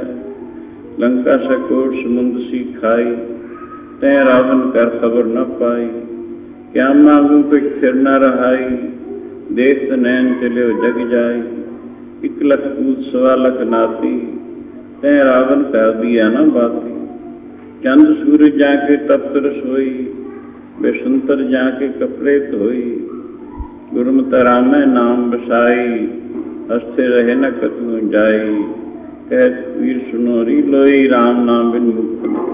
ਲੰਕਾ ਸਕੋਟ ਸਮੁੰਦ ਸੀ ਖਾਈ। ਤੈਂ ਰਾਵਣ ਕਰ ਖਬਰ ਨਾ ਪਾਈ, ਕਿਆ ਮਾਂਗੂ ਕੋਈ ਫਿਰ ਨਾ ਰਹਾਈ। ਦੇਖ ਨੈਣ ਚਲਿਓ ਜਗ ਜਾਈ, ਇੱਕ ਲੱਖ ਪੂਤ ਸਵਾ ਲੱਖ ਨਾਤੀ। ਤੈਂ ਰਾਵਣ ਕਰ ਦਿਆ ਨਾ ਬਾਤੀ। चंद सूरज जाके तप्त रसोई, बेसुंतर जाके कपड़े धोई। गुरमत रामै नाम बसाई, हस्ते रहे न कतू जाई। कहत कबीर सुनोरी लोई, राम नाम बिन मुक्त न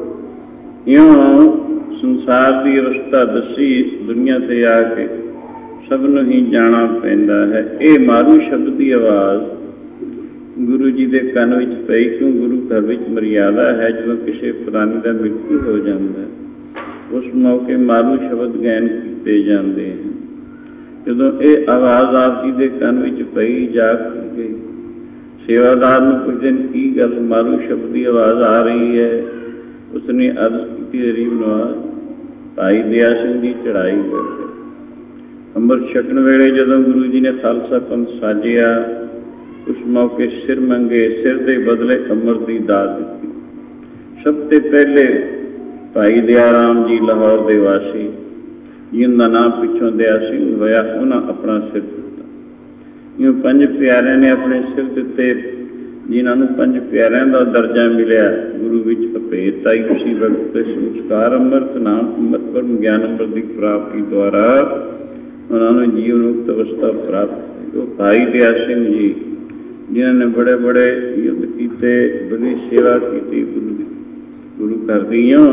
होई। इउं संसार की अवस्था दसी दुनिया ते आके सबनों ही जाना पैंदा है। ये मारू शब्द की आवाज़ गुरु जी के ਕੰਨ ਵਿੱਚ ਪਈ, क्यों गुरु घर ਵਿੱਚ ਮਰਿਆਦਾ ਹੈ। ਜਦੋਂ ਕਿਸੇ ਪ੍ਰਾਣੀ ਦਾ ਮ੍ਰਿਤੂ ਹੋ ਜਾਂਦਾ, ਉਸ ਮੌਕੇ ਮਾਰੂ ਸ਼ਬਦ ਗਾਇਨ ਕੀਤੇ ਜਾਂਦੇ ਹਨ। ਜਦੋਂ ਇਹ ਆਵਾਜ਼ ਆਪ ਜੀ ਦੇ ਕੰਨ ਵਿੱਚ ਪਈ, ਜਾਗ ਗਈ। ਸੇਵਾਦਾਰ ਨੂੰ ਪੁੱਛਦੇ ਨੇ ਕੀ ਗੱਲ, ਮਾਰੂ ਸ਼ਬਦ ਦੀ ਆਵਾਜ਼ ਆ ਰਹੀ ਹੈ। ਉਸਨੇ ਅਰਜ਼ ਕੀਤੀ, ਗਰੀਬ ਨਵਾਜ਼ ਭਾਈ ਦਇਆ ਸਿੰਘ ਜੀ ਚੜ੍ਹਾਈ ਕਰਦੇ। ਅੰਮ੍ਰਿਤ ਛਕਣ ਵੇਲੇ ਜਦੋਂ ਗੁਰੂ ਜੀ ਨੇ ਖਾਲਸਾ ਪੰਥ ਸਾਜਿਆ, ਉਸ ਮੌਕੇ ਸਿਰ ਮੰਗੇ, ਸਿਰ ਦੇ ਬਦਲੇ ਅੰਮ੍ਰਿਤ ਦੀ ਦਾਤ ਦਿੱਤੀ। ਸਭ ਤੋਂ ਪਹਿਲੇ ਭਾਈ ਦਇਆ ਰਾਮ ਜੀ ਲਾਹੌਰ ਦੇ ਵਾਸੀ, ਜਿਹਦਾ ਨਾਮ ਪਿੱਛੋਂ ਦਇਆ ਸਿੰਘ ਹੋਇਆ, ਉਹਨਾਂ ਆਪਣਾ ਸਿਰ ਦਿੱਤਾ। ਇਉਂ ਪੰਜ ਪਿਆਰਿਆਂ ਨੇ ਆਪਣੇ ਸਿਰ ਦਿੱਤੇ, ਜਿਨ੍ਹਾਂ ਨੂੰ ਪੰਜ ਪਿਆਰਿਆਂ ਦਾ ਦਰਜਾ ਮਿਲਿਆ। ਗੁਰੂ ਵਿੱਚ ਅਭੇਦ ਆਈ ਉਸੀ ਵਕਤ ਸੰਸਕਾਰ ਅੰਮ੍ਰਿਤ ਨਾਮ ਅੰਮ੍ਰਿਤ ਪਰਮ ਗਿਆਨ ਅੰਮ੍ਰਿਤ ਦੀ ਪ੍ਰਾਪਤੀ ਦੁਆਰਾ ਉਹਨਾਂ ਨੂੰ ਜੀਵਨ ਮੁਕਤ ਅਵਸਥਾ ਪ੍ਰਾਪਤ ਹੋਈ। ਉਹ ਭਾਈ ਦਇਆ ਸਿੰਘ ਜੀ, ਜਿਨ੍ਹਾਂ ਨੇ ਬੜੇ ਬੜੇ ਯੁੱਧ ਕੀਤੇ, ਬੜੀ ਸੇਵਾ ਕੀਤੀ ਗੁਰੂ ਦੀ। ਗੁਰੂ ਘਰ ਦੀਆਂ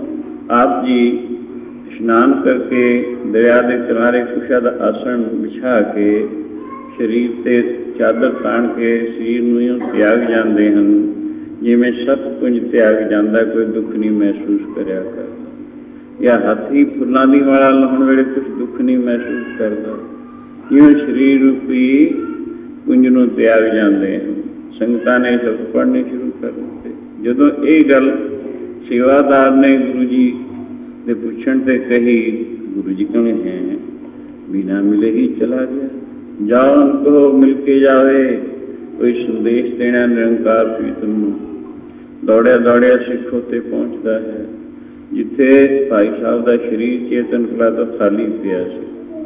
ਆਪ ਜੀ ਇਸ਼ਨਾਨ ਕਰਕੇ ਦਰਿਆ ਦੇ ਕਿਨਾਰੇ ਕੁਸ਼ਾ ਦਾ ਆਸਣ ਵਿਛਾ ਕੇ, ਸਰੀਰ 'ਤੇ ਚਾਦਰ ਤਾਣ ਕੇ ਸਰੀਰ ਨੂੰ ਇਉਂ ਤਿਆਗ ਜਾਂਦੇ ਹਨ ਜਿਵੇਂ ਸੱਤ ਕੁੰਜ ਤਿਆਗ ਜਾਂਦਾ, ਕੋਈ ਦੁੱਖ ਨਹੀਂ ਮਹਿਸੂਸ ਕਰਿਆ ਕਰਦਾ। ਜਾਂ ਹਾਥੀ ਫੁੱਲਾਂ ਦੀ ਮਾਲਾ ਲਾਉਣ ਵੇਲੇ ਕੁਛ ਦੁੱਖ ਨਹੀਂ ਮਹਿਸੂਸ ਕਰਦਾ, ਇਉਂ ਸਰੀਰ ਰੂਪੀ ਕੁੰਜ ਨੂੰ ਤਿਆਗ ਜਾਂਦੇ ਹਨ। ਸੰਗਤਾਂ ਨੇ ਸ਼ਬਦ ਪੜ੍ਹਨੇ ਸ਼ੁਰੂ ਕਰ ਦਿੱਤੇ। ਜਦੋਂ ਇਹ ਗੱਲ ਸੇਵਾਦਾਰ ਨੇ ਗੁਰੂ ਜੀ ਦੇ ਪੁੱਛਣ 'ਤੇ ਕਹੀ, ਗੁਰੂ ਜੀ ਕਹਿੰਦੇ ਹੈ ਬਿਨਾਂ ਮਿਲੇ ਹੀ ਚਲਾ ਗਿਆ। ਜਾਓ ਉनको ਮਿਲ ਕੇ ਜਾਵੇ, ਕੋਈ ਸੰਦੇਸ਼ ਦੇਣਾ ਨਿਰੰਕਾਰ ਪ੍ਰੀਤਮ ਨੂੰ। ਦੌੜਿਆ ਦੌੜਿਆ ਸਿੱਖ ਉੱਤੇ ਪਹੁੰਚਦਾ ਹੈ, ਜਿੱਥੇ ਭਾਈ ਸਾਹਿਬ ਦਾ ਸਰੀਰ ਚੇਤਨ ਕਲਾ ਤੋਂ ਖਾਲੀ ਪਿਆ ਸੀ।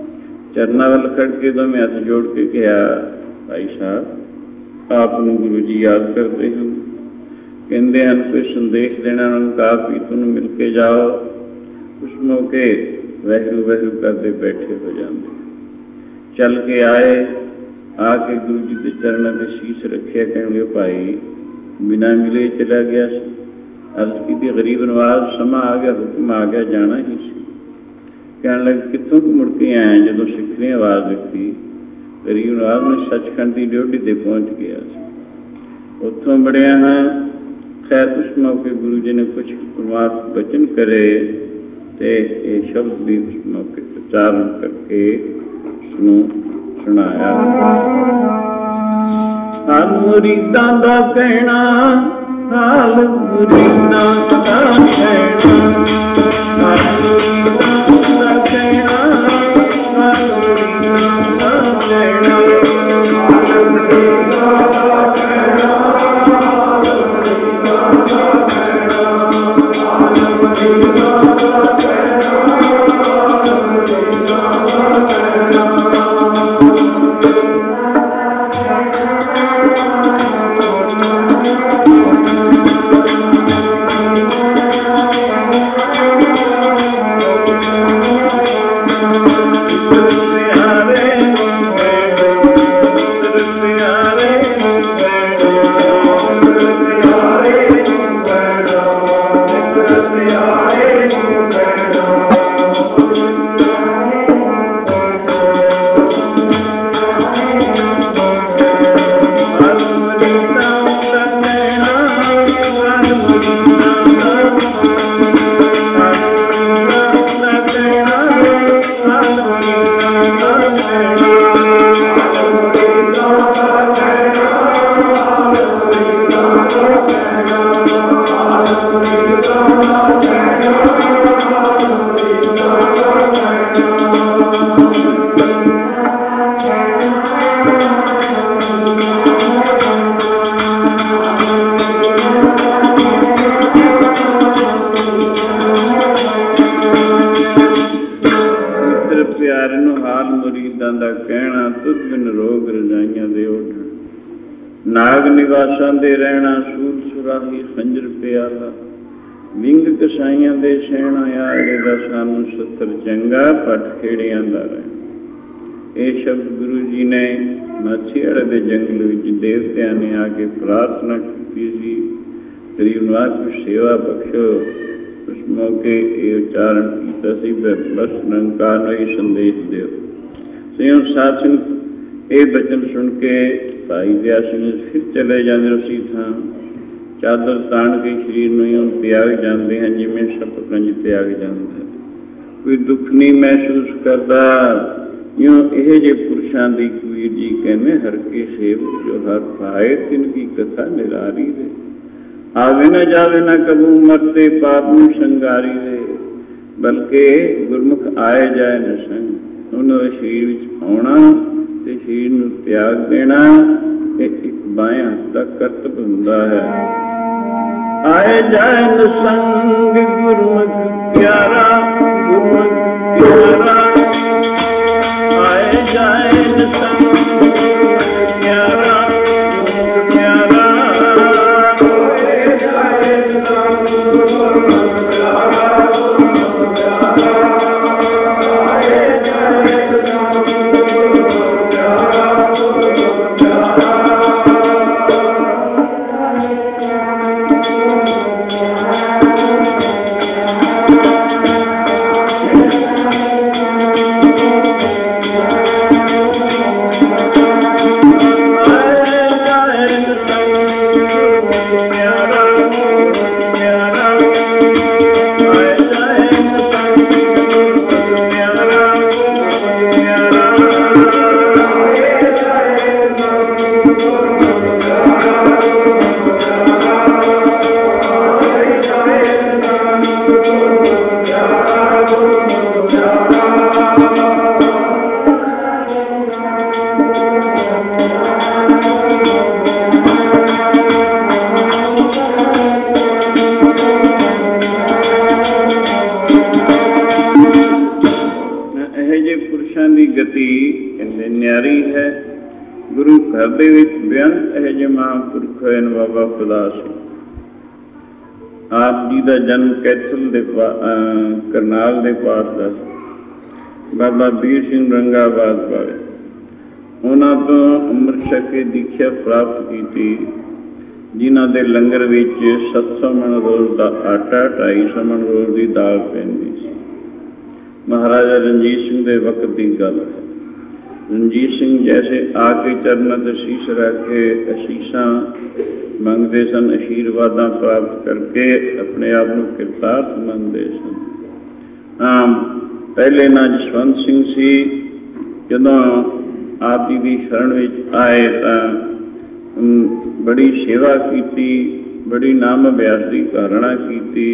ਚਰਨਾਂ ਵੱਲ ਖੜ ਕੇ ਦੋਵੇਂ ਹੱਥ ਜੋੜ ਕੇ ਕਿਹਾ, ਭਾਈ ਸਾਹਿਬ ਆਪ ਨੂੰ ਗੁਰੂ ਜੀ ਯਾਦ ਕਰਦੇ ਹਨ, ਕਹਿੰਦੇ ਹਨ ਕੋਈ ਸੰਦੇਸ਼ ਦੇਣਾ ਨਿਰੰਕਾਰ ਪ੍ਰੀਤਮ ਨੂੰ, ਮਿਲ ਕੇ ਜਾਓ। ਉਸ ਮੌਕੇ ਵਹਿਰੂ ਵਹਿਰੂ ਕਰਦੇ ਬੈਠੇ ਹੋ ਜਾਂਦੇ। ਚੱਲ ਕੇ ਆਏ, ਆ ਕੇ ਗੁਰੂ ਜੀ ਦੇ ਚਰਨਾਂ 'ਤੇ ਸ਼ੀਸ਼ ਰੱਖਿਆ, ਕਹਿਣਗੇ ਭਾਈ ਬਿਨਾਂ ਮਿਲੇ ਚਲਾ ਗਿਆ ਸੀ। ਅਰਜ਼ ਕੀਤੀ, ਗਰੀਬ ਨਵਾਜ਼ ਸਮਾਂ ਆ ਗਿਆ, ਹੁਕਮ ਆ ਗਿਆ, ਜਾਣਾ ਹੀ ਸੀ। ਕਹਿਣ ਲੱਗੇ ਕਿੱਥੋਂ ਕੁ ਮੁੜ ਕੇ ਆਏ? ਜਦੋਂ ਸਿੱਖ ਨੇ ਆਵਾਜ਼ ਦਿੱਤੀ, ਗਰੀਬ ਨਵਾਜ਼ ਨੇ ਸੱਚਖੰਡ ਦੀ ਡਿਊਟੀ 'ਤੇ ਪਹੁੰਚ ਗਿਆ ਸੀ, ਉੱਥੋਂ ਬੜਿਆ ਹਾਂ। ਖੈਰ ਉਸ ਮੌਕੇ ਗੁਰੂ ਜੀ ਨੇ ਕੁਛ ਪਰਮਾਤਮਾ ਬਚਨ ਕਰੇ ਅਤੇ ਇਹ ਸ਼ਬਦ ਵੀ ਉਸ ਮੌਕੇ ਉਚਾਰਨ ਕਰਕੇ ਉਸਨੂੰ ਸੁਣਾਇਆ। ਹਾਲ ਮੁਰੀਦਾਂ ਦਾ ਕਹਿਣਾ, ਹਾਲ ਮੁਰੀਦਾਂ ਦਾ ਕਹਿਣਾ, ਹਾਲ ਮੁਰੀਦਾਂ ਦਾ ਕਹਿਣਾ, ਹਾਲ ਮੁਰੀਦਾਂ ਦਾ ਕਹਿਣਾ, ਹਾਲ ਮੁਰੀਦਾਂ ਦਾ ਕਹਿਣਾ, ਨਾਗ ਨਿਵਾਸਾਂ ਦੇ ਰਹਿਣਾ, ਸੂਰ ਸੁਰਾਹੀ ਖੰਜਰ ਪਿਆਲਾ, ਵਿੰਗ ਕਸਾਈਆਂ ਦੇ ਸਹਿਣਾ, ਆੜੇ ਦਾ ਸਾਨੂੰ ਸੱਤਰ ਚੰਗਾ, ਪੱਟ ਖੇੜਿਆਂ ਦਾ ਰਹਿਣਾ। ਇਹ ਸ਼ਬਦ ਗੁਰੂ ਜੀ ਨੇ ਮਾਛੀਵਾੜੇ ਦੇ ਜੰਗਲ ਵਿੱਚ ਦੇਵਤਿਆਂ ਨੇ ਆ ਕੇ ਪ੍ਰਾਰਥਨਾ ਕੀਤੀ ਸੀ, ਗਰੀਬ ਨਵਾਜ਼ ਨੂੰ ਸੇਵਾ ਬਖਸ਼ੋ। ਉਸ ਮੌਕੇ ਇਹ ਉਚਾਰਨ ਕੀਤਾ ਸੀ, ਬਸ ਨਿਰੰਕਾਰ ਨੂੰ ਇਹ ਸੰਦੇਸ਼ ਦਿਓ। ਸਿਉਂ ਸਾਧ ਸੰਗਤ ਇਹ ਬਚਨ ਸੁਣ ਕੇ ਭਾਈ ਦਇਆ ਸਿੰਘ ਫਿਰ ਚਲੇ ਜਾਂਦੇ ਉਸੀ ਥਾਂ, ਚਾਦਰ ਤਾਣ ਕੇ ਸਰੀਰ ਨੂੰ ਇਉਂ ਤਿਆਗ ਜਾਂਦੇ ਹਨ ਜਿਵੇਂ ਸੱਪ ਕੰਜ ਤਿਆਗ ਜਾਂਦਾ। ਕੋਈ ਦੁੱਖ ਨਹੀਂ ਮਹਿਸੂਸ ਕਰਦਾ। ਇਉਂ ਇਹ ਜਿਹੇ ਪੁਰਸ਼ਾਂ ਦੀ ਕਬੀਰ ਜੀ ਕਹਿੰਦੇ, ਹਰ ਕੇ ਸੇਵਕ ਜੋ ਹਰ ਪਾਏ ਤਿਨ ਕੀ ਕਥਾ ਨਿਰਾਰੀ ਦੇ, ਆਵੇ ਨਾ ਜਾਵੇ ਨਾ ਕਬੂ ਮਰਤੇ ਪਾਪ ਨੂੰ ਸੰਗਾਰੀ ਦੇ। बल्कि गुरमुख आए जाए न संग। उन्होंने शरीर विच आउणा ते शरीर नूं त्याग देना एक बाएं हथ का कर्तव्य हुंदा है। आए जाए न संग गुरमुख प्यारा, गुरमुख प्यारा आए जाए न संग गुरमुख प्यारा, गुरमुख प्यारा आए जाए न संग गुरमुख प्यारा, गुरमुख प्यारा आए जाए न संग गुरमुख प्यारा, गुरमुख प्यारा। आप जी का जन्म कैथल दे करनाल के पास का बाबा बीर सिंह रंगाबाद वाले उन्होंने तो अमृत छक के दीक्षा प्राप्त की, जिन्हों के लंगर विच सत्त सौ मन रोज का आटा, ढाई सौ मन रोज की दाल पैंदी सी। महाराजा रणजीत सिंह के वक्त की गल है। रणजीत सिंह जैसे आके चरणों से शीश रख के आशीषा मंगते सन, आशीर्वाद प्राप्त करके अपने आप को किरतार्थ मनते सन। आम पहले ना जसवंत सिंह सी, जदों आप जी की शरण विच आए तो बड़ी सेवा की, बड़ी नाम अभ्यास की धारणा की।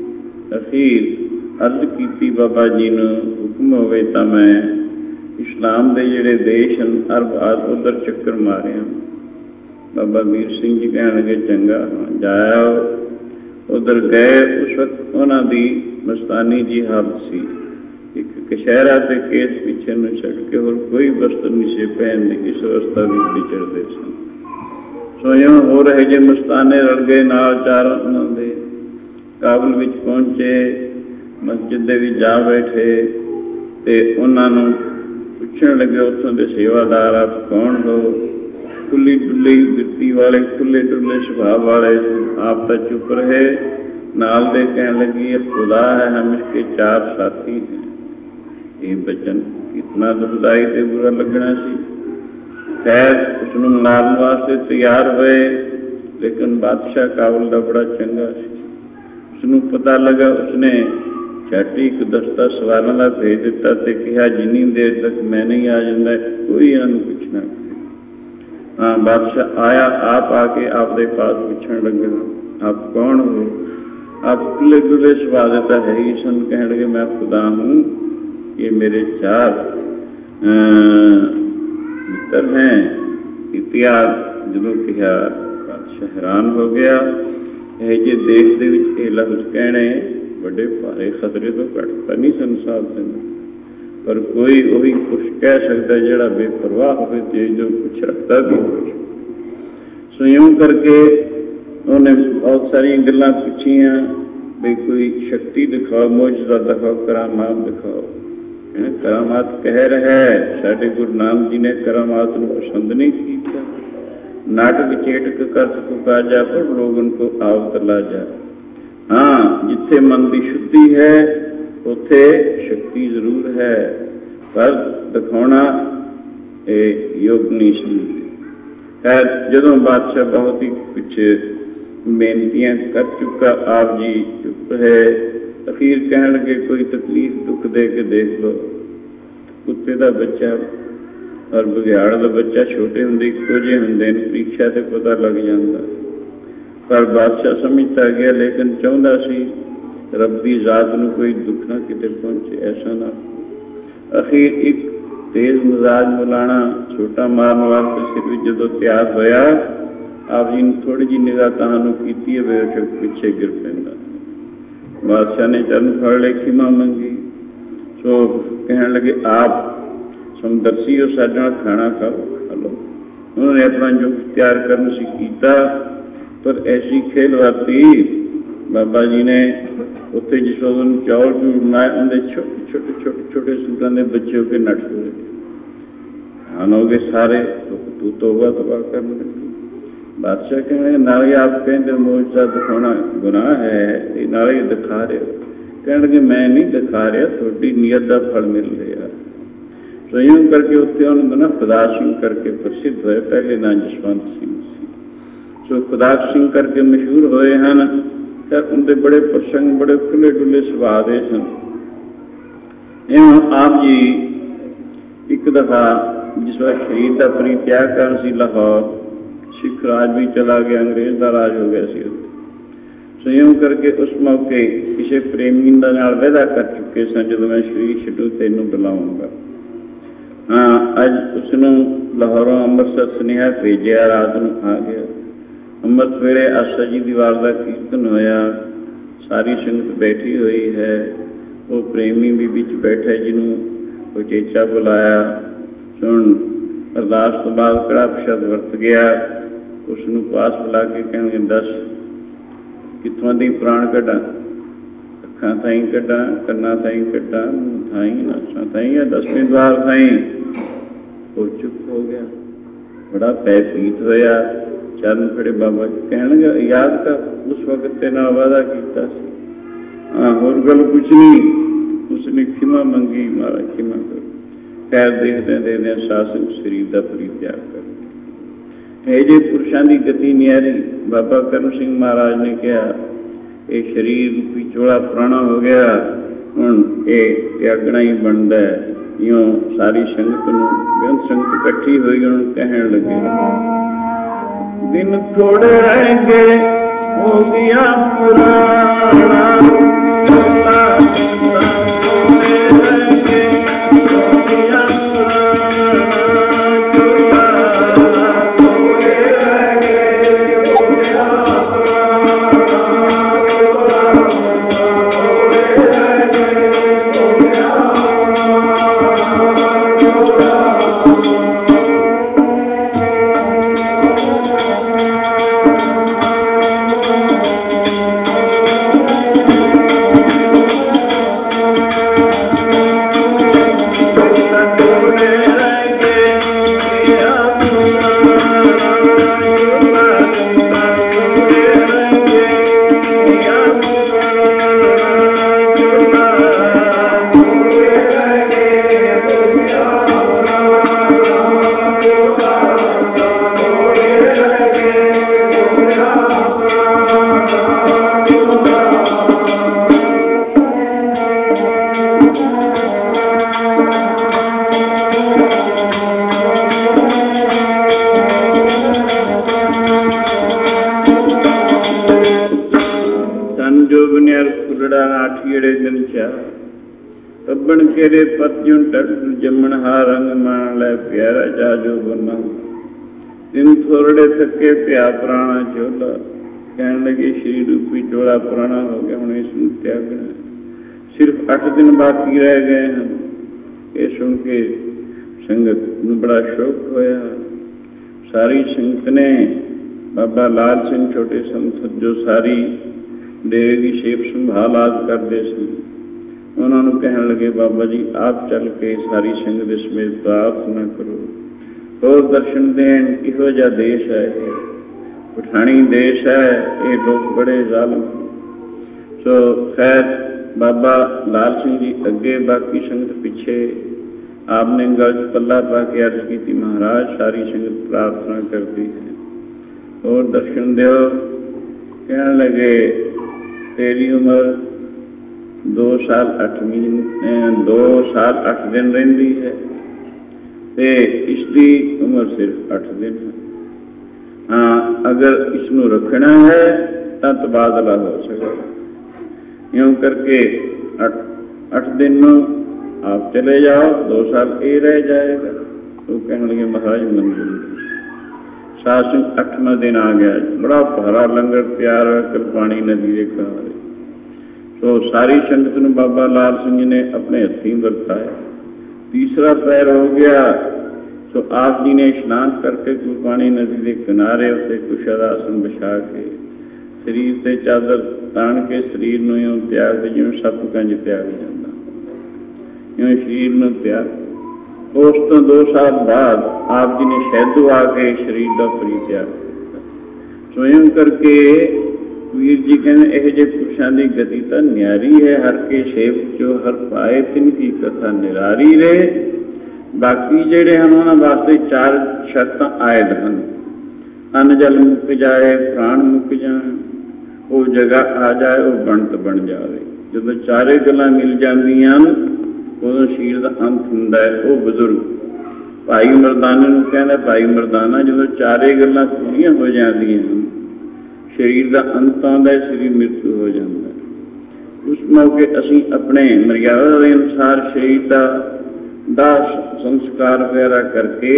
अखीर अर्ज की बाबा जी ने हुक्म होवे तो मैं इस्लाम के जिहड़े देश हैं अरब आदि उधर चक्कर मारिया। बाबा वीर सिंह जी कह लगे चंगा जाया। उधर गए उस वक्त उन्होंने मस्तानी जी हालत सी, एक कशहरा से केस पीछे न छड़ के और कोई वस्त्र नहीं से पहनने, इस अवस्था में विचरते सन। स्वयं हो रहे जे मस्ताने रल गए नाल चार उन्होंने काबुल विच पहुंचे, मस्जिद दे विच जा बैठे ते उन्होंने पूछण लगे उत्थों के सेवादार आप कौन हो। खुली डुली बिरती वाले, खुले डुले स्वभाव वाले, आप तो चुप रहे। नाल दे कहने लगी खुदा है, हम इसके चार साथी हैं। ये बचन कितना दुखदाई ते बुरा लगना सी। खैर उसनूं मनाने वास्ते तैयार हुए, लेकिन बादशाह काबुल का बड़ा चंगा सी। उसनूं पता लगा, उसने छाटी एक दस्ता सवालों का भेज दिता ते कहा जिन्नी देर तक मैं नहीं आ जाता कोई इन्हों पूछना। हाँ बादशाह आया, आप आके आपके पास पूछण लगे आप कौन हो। आप खुले खुले सुभा देता है ही सन। कह लगे मैं खुदा हूँ, ये मेरे चार मित्र हैं। इतिहास जो कहा बादशाह हैरान हो गया। यह जे देश के विच ये लफ्ज कहने बड़े भारे खतरे तो घटता नहीं संसार से, पर कोई वही कुछ कह सकता जड़ा बेपरवाह हो जो कुछ रखता भी हो। सो यूं करके उन्हें बहुत सारी गल्लां पूछियां भी कोई शक्ति दिखाओ, मौजूदा दिखाओ, करामात दिखाओ। करामात कह रहा है साडे गुरु नानक जी ने करामात को पसंद नहीं किया। नाटक चेटक कर चुका जा पर लोग उनको आवत ला जा। हाँ जिथे मन की शुद्धि है उथे शक्ति जरूर है, पर दिखाना योग नहीं समझते। खैर जदों बादशाह बहुत ही कुछ बेनतियां कर चुका, आप जी चुप है। अखीर कह लगे कोई तकलीफ दुख दे के देख लो। कुत्ते का बच्चा और बघियाड़ का बच्चा छोटे होंदे इक्को जिहे होंदे ने, परीक्षा से पता लग जाता। पर बादशाह समझता गया, लेकिन चाहता सी रब की जात नूं कोई दुख ना किते पहुंचे, ऐसा ना। अखीर एक तेज मिजाज मौलाना छोटा मारन वास्ते सिर विच जदों तैयार होया, आप जी ने थोड़ी जी निगाह तहानू कीती है, बेशक पिछे गिर पैंदा। बादशाह ने चरण फड़ ले, खिमा मंगी। सो कहन लगे आप समदर्शी हो, साडे नाल खाना खाओ, खा लो। उन्होंने अपना युग तैयार करन सी कीता, पर ऐसी खेल वरती बाबा जी ने उत्थे जिस वक्त चौल चूर बनाए, उनके छोटे छोटे छोटे छोटे सूटां दे बच्चे होके नट हुए, हान हो गए सारे। तू तौबा तौबा करने लगी। बादशाह कहने नाले आप कहते मोजा दिखाना गुनाह है, नाले दिखा रहे हो। कहने लगे मैं नहीं दिखा रहा, थोड़ी नीयत का फल मिल रहा। तो यूं करके उत्ते उन्होंने ना खुदा सिंह करके प्रसिद्ध हुए, पहले ना जसवंत सिंह सी। सो खुदा सिंह करके मशहूर होए हैं। फिर उनके बड़े प्रसंग बड़े खुले डुले सुभाव के सन। एवं आप जी एक दफा जिस वक्त शरीर का परित्याग करन सी लाहौर, सिख राज भी चला गया, अंग्रेज का राज हो गया सी। संयोग करके उस मौके किसी प्रेमी नाल वादा कर चुके सन, जो मैं शरीर छड्डू तैनूं बुलाऊंगा। हाँ, अज उसनूं लाहौरों अमृतसर सुनेहा भेजिया, रात नूं आ गया। अमृत वेले आशा जी दी वार दा कीर्तन होया, सारी संगत बैठी हुई है। वो प्रेमी भी बिच बैठा, जिन्हों उचेचा बुलाया। सुन अरदास तो बाद कड़ा शब्द वरत गया, उसनूं पास बुला के कहणगे दस कित्थों दी प्राण कढां, अखां थाई कढां, कन्नां थाई कढां, मूंह थाई, नासां थाई या दसवें द्वार थाई। वो चुप हो गया, बड़ा भयभीत होया, चरण फड़े बाबा जी। कहणगे याद कर उस वक्त तेरे नाल वादा कीता सी। हाँ, होर गल कुछ नहीं। उसने खिमा मंगी, महाराज खिमा करो। खैर देखदे देखदे शासन शरीर का परित्याग कर। ये जे पुरुषों की गति न्यारी। बाबा करम सिंह महाराज ने कहा ये शरीर रूपी चोला पुराना हो गया, हुण ये त्यागना ही बनता है। यूं सारी संगत नूं बेअंत संगत इकट्ठी हुई, उन्होंने कहण लगे दिन थोड़े रहेंगे हो गया पुराना, केरे पतियों टट जमन हा रंग मान लै प्यारा जाजो बना। दिन थोड़े थके प्या पुराना चोला। कहने लगे शरीर रूपी चोला पुराना हो गया, हूँ इसमें त्यागना। सिर्फ अठ दिन बाकी रह गए हैं। ये सुन के संगत नूं बड़ा शौक होया। सारी संगत ने बाबा लाल सिंह छोटे संत जो सारी डेरे की सेव संभाल आदि करते सन, उन्होंने कहने लगे बाबा जी आप चल के सारी संगत इसमें प्रार्थना करो, और दर्शन देन। इहो जा देश है, पठानी देश है, ये लोग बड़े जालिम। सो खैर बाबा लाल सिंह जी अगे, बाकी संगत पिछे। आपने गल च पल्ला पा के अर्ज की महाराज सारी संगत प्रार्थना करती है और दर्शन दो। कहने लगे तेरी उम्र दो साल अठ महीने दो साल अठ दिन रही है, ते इसकी उम्र सिर्फ अठ दिन है। हाँ, अगर इसनों रखना है तो तबादला हो सकेगा, यूँ करके अठ अठ दिन में आप चले जाओ, दो साल ये रह जाएगा। तो कहने लगे महाराज मंजूर। सात सिंह अठवां दिन आ गया, बड़ा भारा लंगर तैयार है कृपाणी नदी के किनारे। तो सारी संगत ने बाबा लाल सिंह ने अपने हथी बरताया। तीसरा पैर हो गया तो आप जी ने स्नान करके कृपाणी नदी के किनारे उसे कुशल आसन बिछा के शरीर से चादर तान के शरीर में यूँ त्याग दे जिवें सप कंज त्याग जाता, यूँ शरीर में त्याग। उस तो दो साल बाद आप जी ने शैदू आके शरीर का परित्याग किया। स्वयं करके वीर जी कहने यह जे पुरुषों की गति तो न्यारी है, हर के सेवक जो हर पाए तिनकी कथा निरारी रहे। बाकी जेड़े हैं उन्होंने वास्ते चार शर्त आयद हैं, अन्न जल मुक जाए, प्राण मुक जाए, वो जगह आ जाए, वो बनत बन जाए। जो चारे गल्लां मिल जांदियां उदों शरीर का अंत हुंदा है। वो बजुर्ग भाई मरदाने नूं कहंदा, भाई मरदाना जो चारे गल्लां पूरीआं हो जांदियां शरीर का अंत आउंदा है, शरीर मृत्यु हो जाता है। उस मौके असीं अपने मर्यादा के अनुसार शरीर का दाह संस्कार वगैरह करके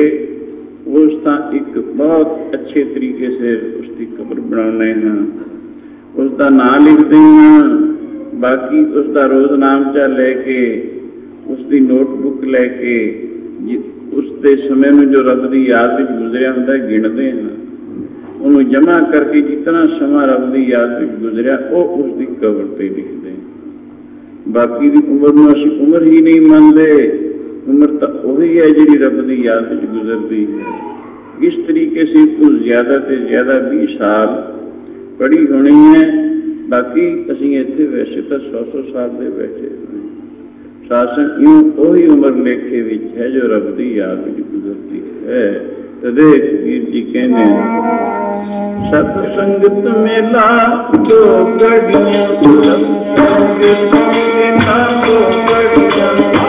उसका एक बहुत अच्छे तरीके से उसकी कब्र बनाने हैं, उसका नाम लिखते हैं। बाकी उसका रोज नामचा लैके उसकी नोटबुक लैके उसके समय में जो रब की याद में गुजरिया होंदा गिणते हैं, उन्होंने जमा करके जितना समा रब की याद में गुजरिया वो उसकी कब्र पर लिखते हैं। बाकी की उम्र में असीं उम्र ही नहीं मानते, उम्र तो वही है जी रब की याद में गुजरती है। इस तरीके से कुछ ज़्यादा से ज़्यादा बीस साल पढ़ी होनी है। बाकी असीं इत्थे वैसे तो सौ सौ साल के बैठे शासन यूं वही उम्र लेखे विच है जो रब की याद में गुजरती है। तदे वीर जी कहने सत्संगत मेला दो घड़ियां, सत्संगत मेला दो घड़ियां,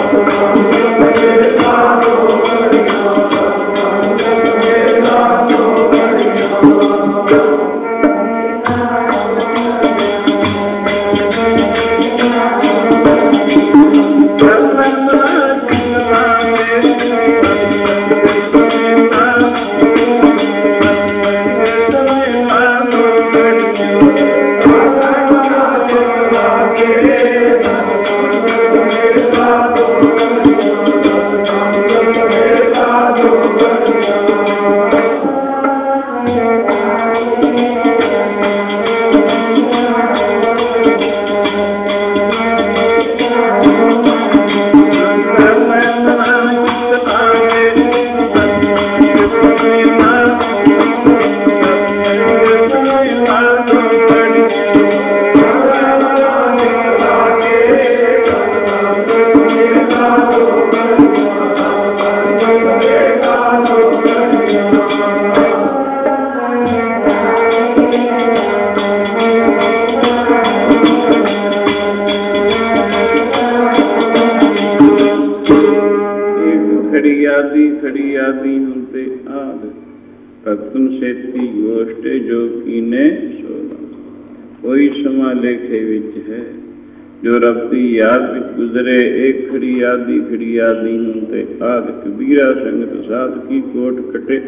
जो रब की याद में गुजरे एक खड़ी यादी खड़ी यादी होते आद कबीरा संगत साध की कोट कटे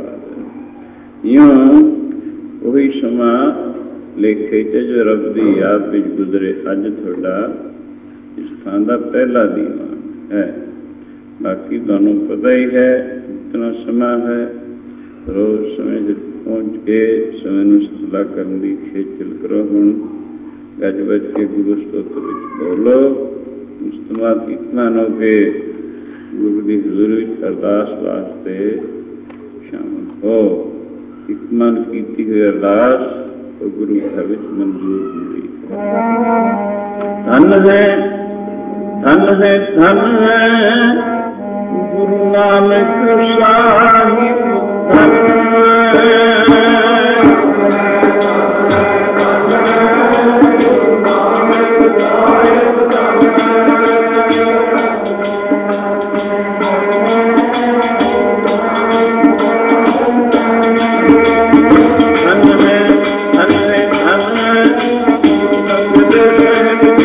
अपराध। यूं वही समा लेखे च जो रब की याद में गुजरे। अज थोड़ा इस थान का पहला दीवान है। बाकी तुहानू पता ही है इतना समा है, रोज समय पहुँच के समय में सला करने की खेचल करो। हुण गज बज के गुरु स्त्रोत्र बोलो, मुस्तमात इतना नो के गुरु की हजूर अरदास वास्ते शामिल हो। एक मन की हुई अरदास तो गुरु घर मंजूर होती। धन है धन है धन है गुरु नानक साहिब, धन है धन है धन है धन है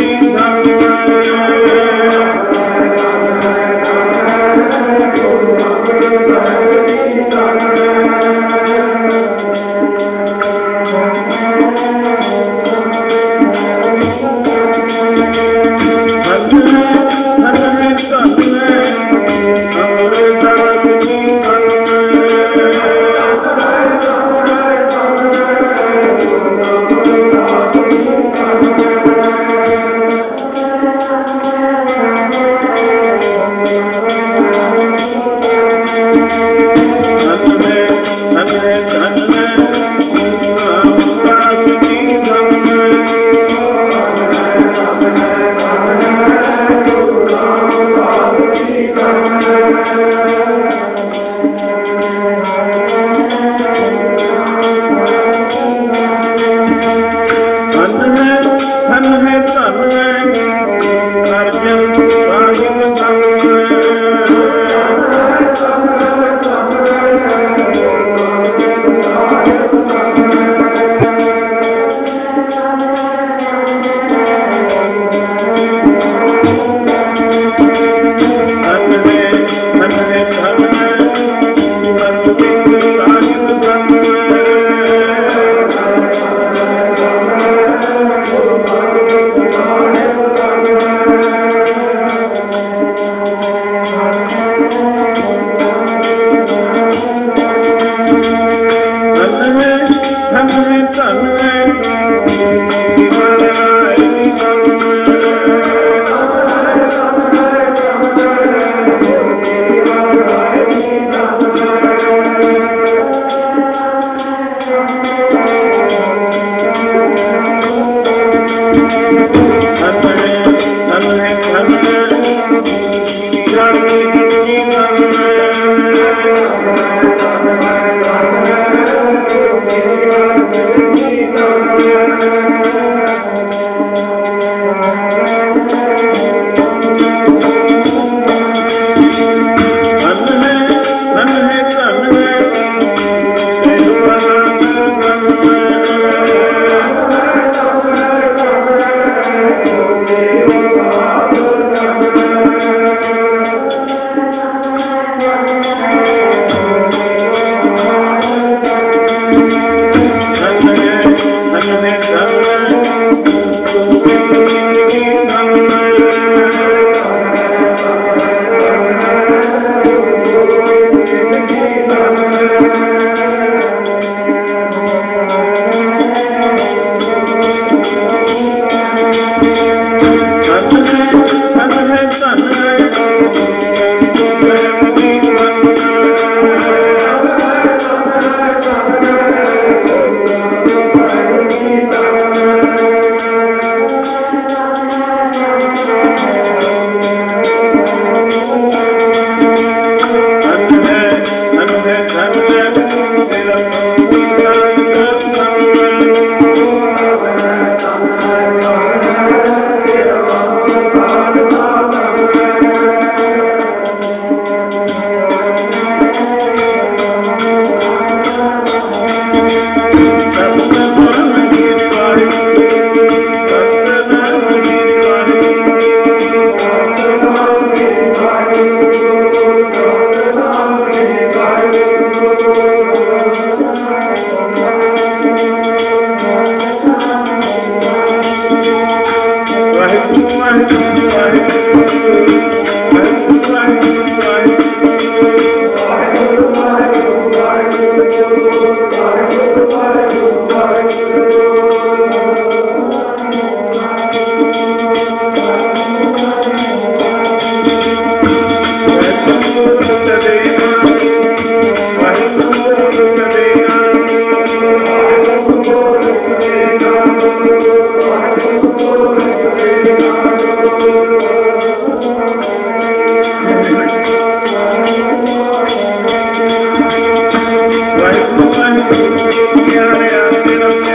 Right,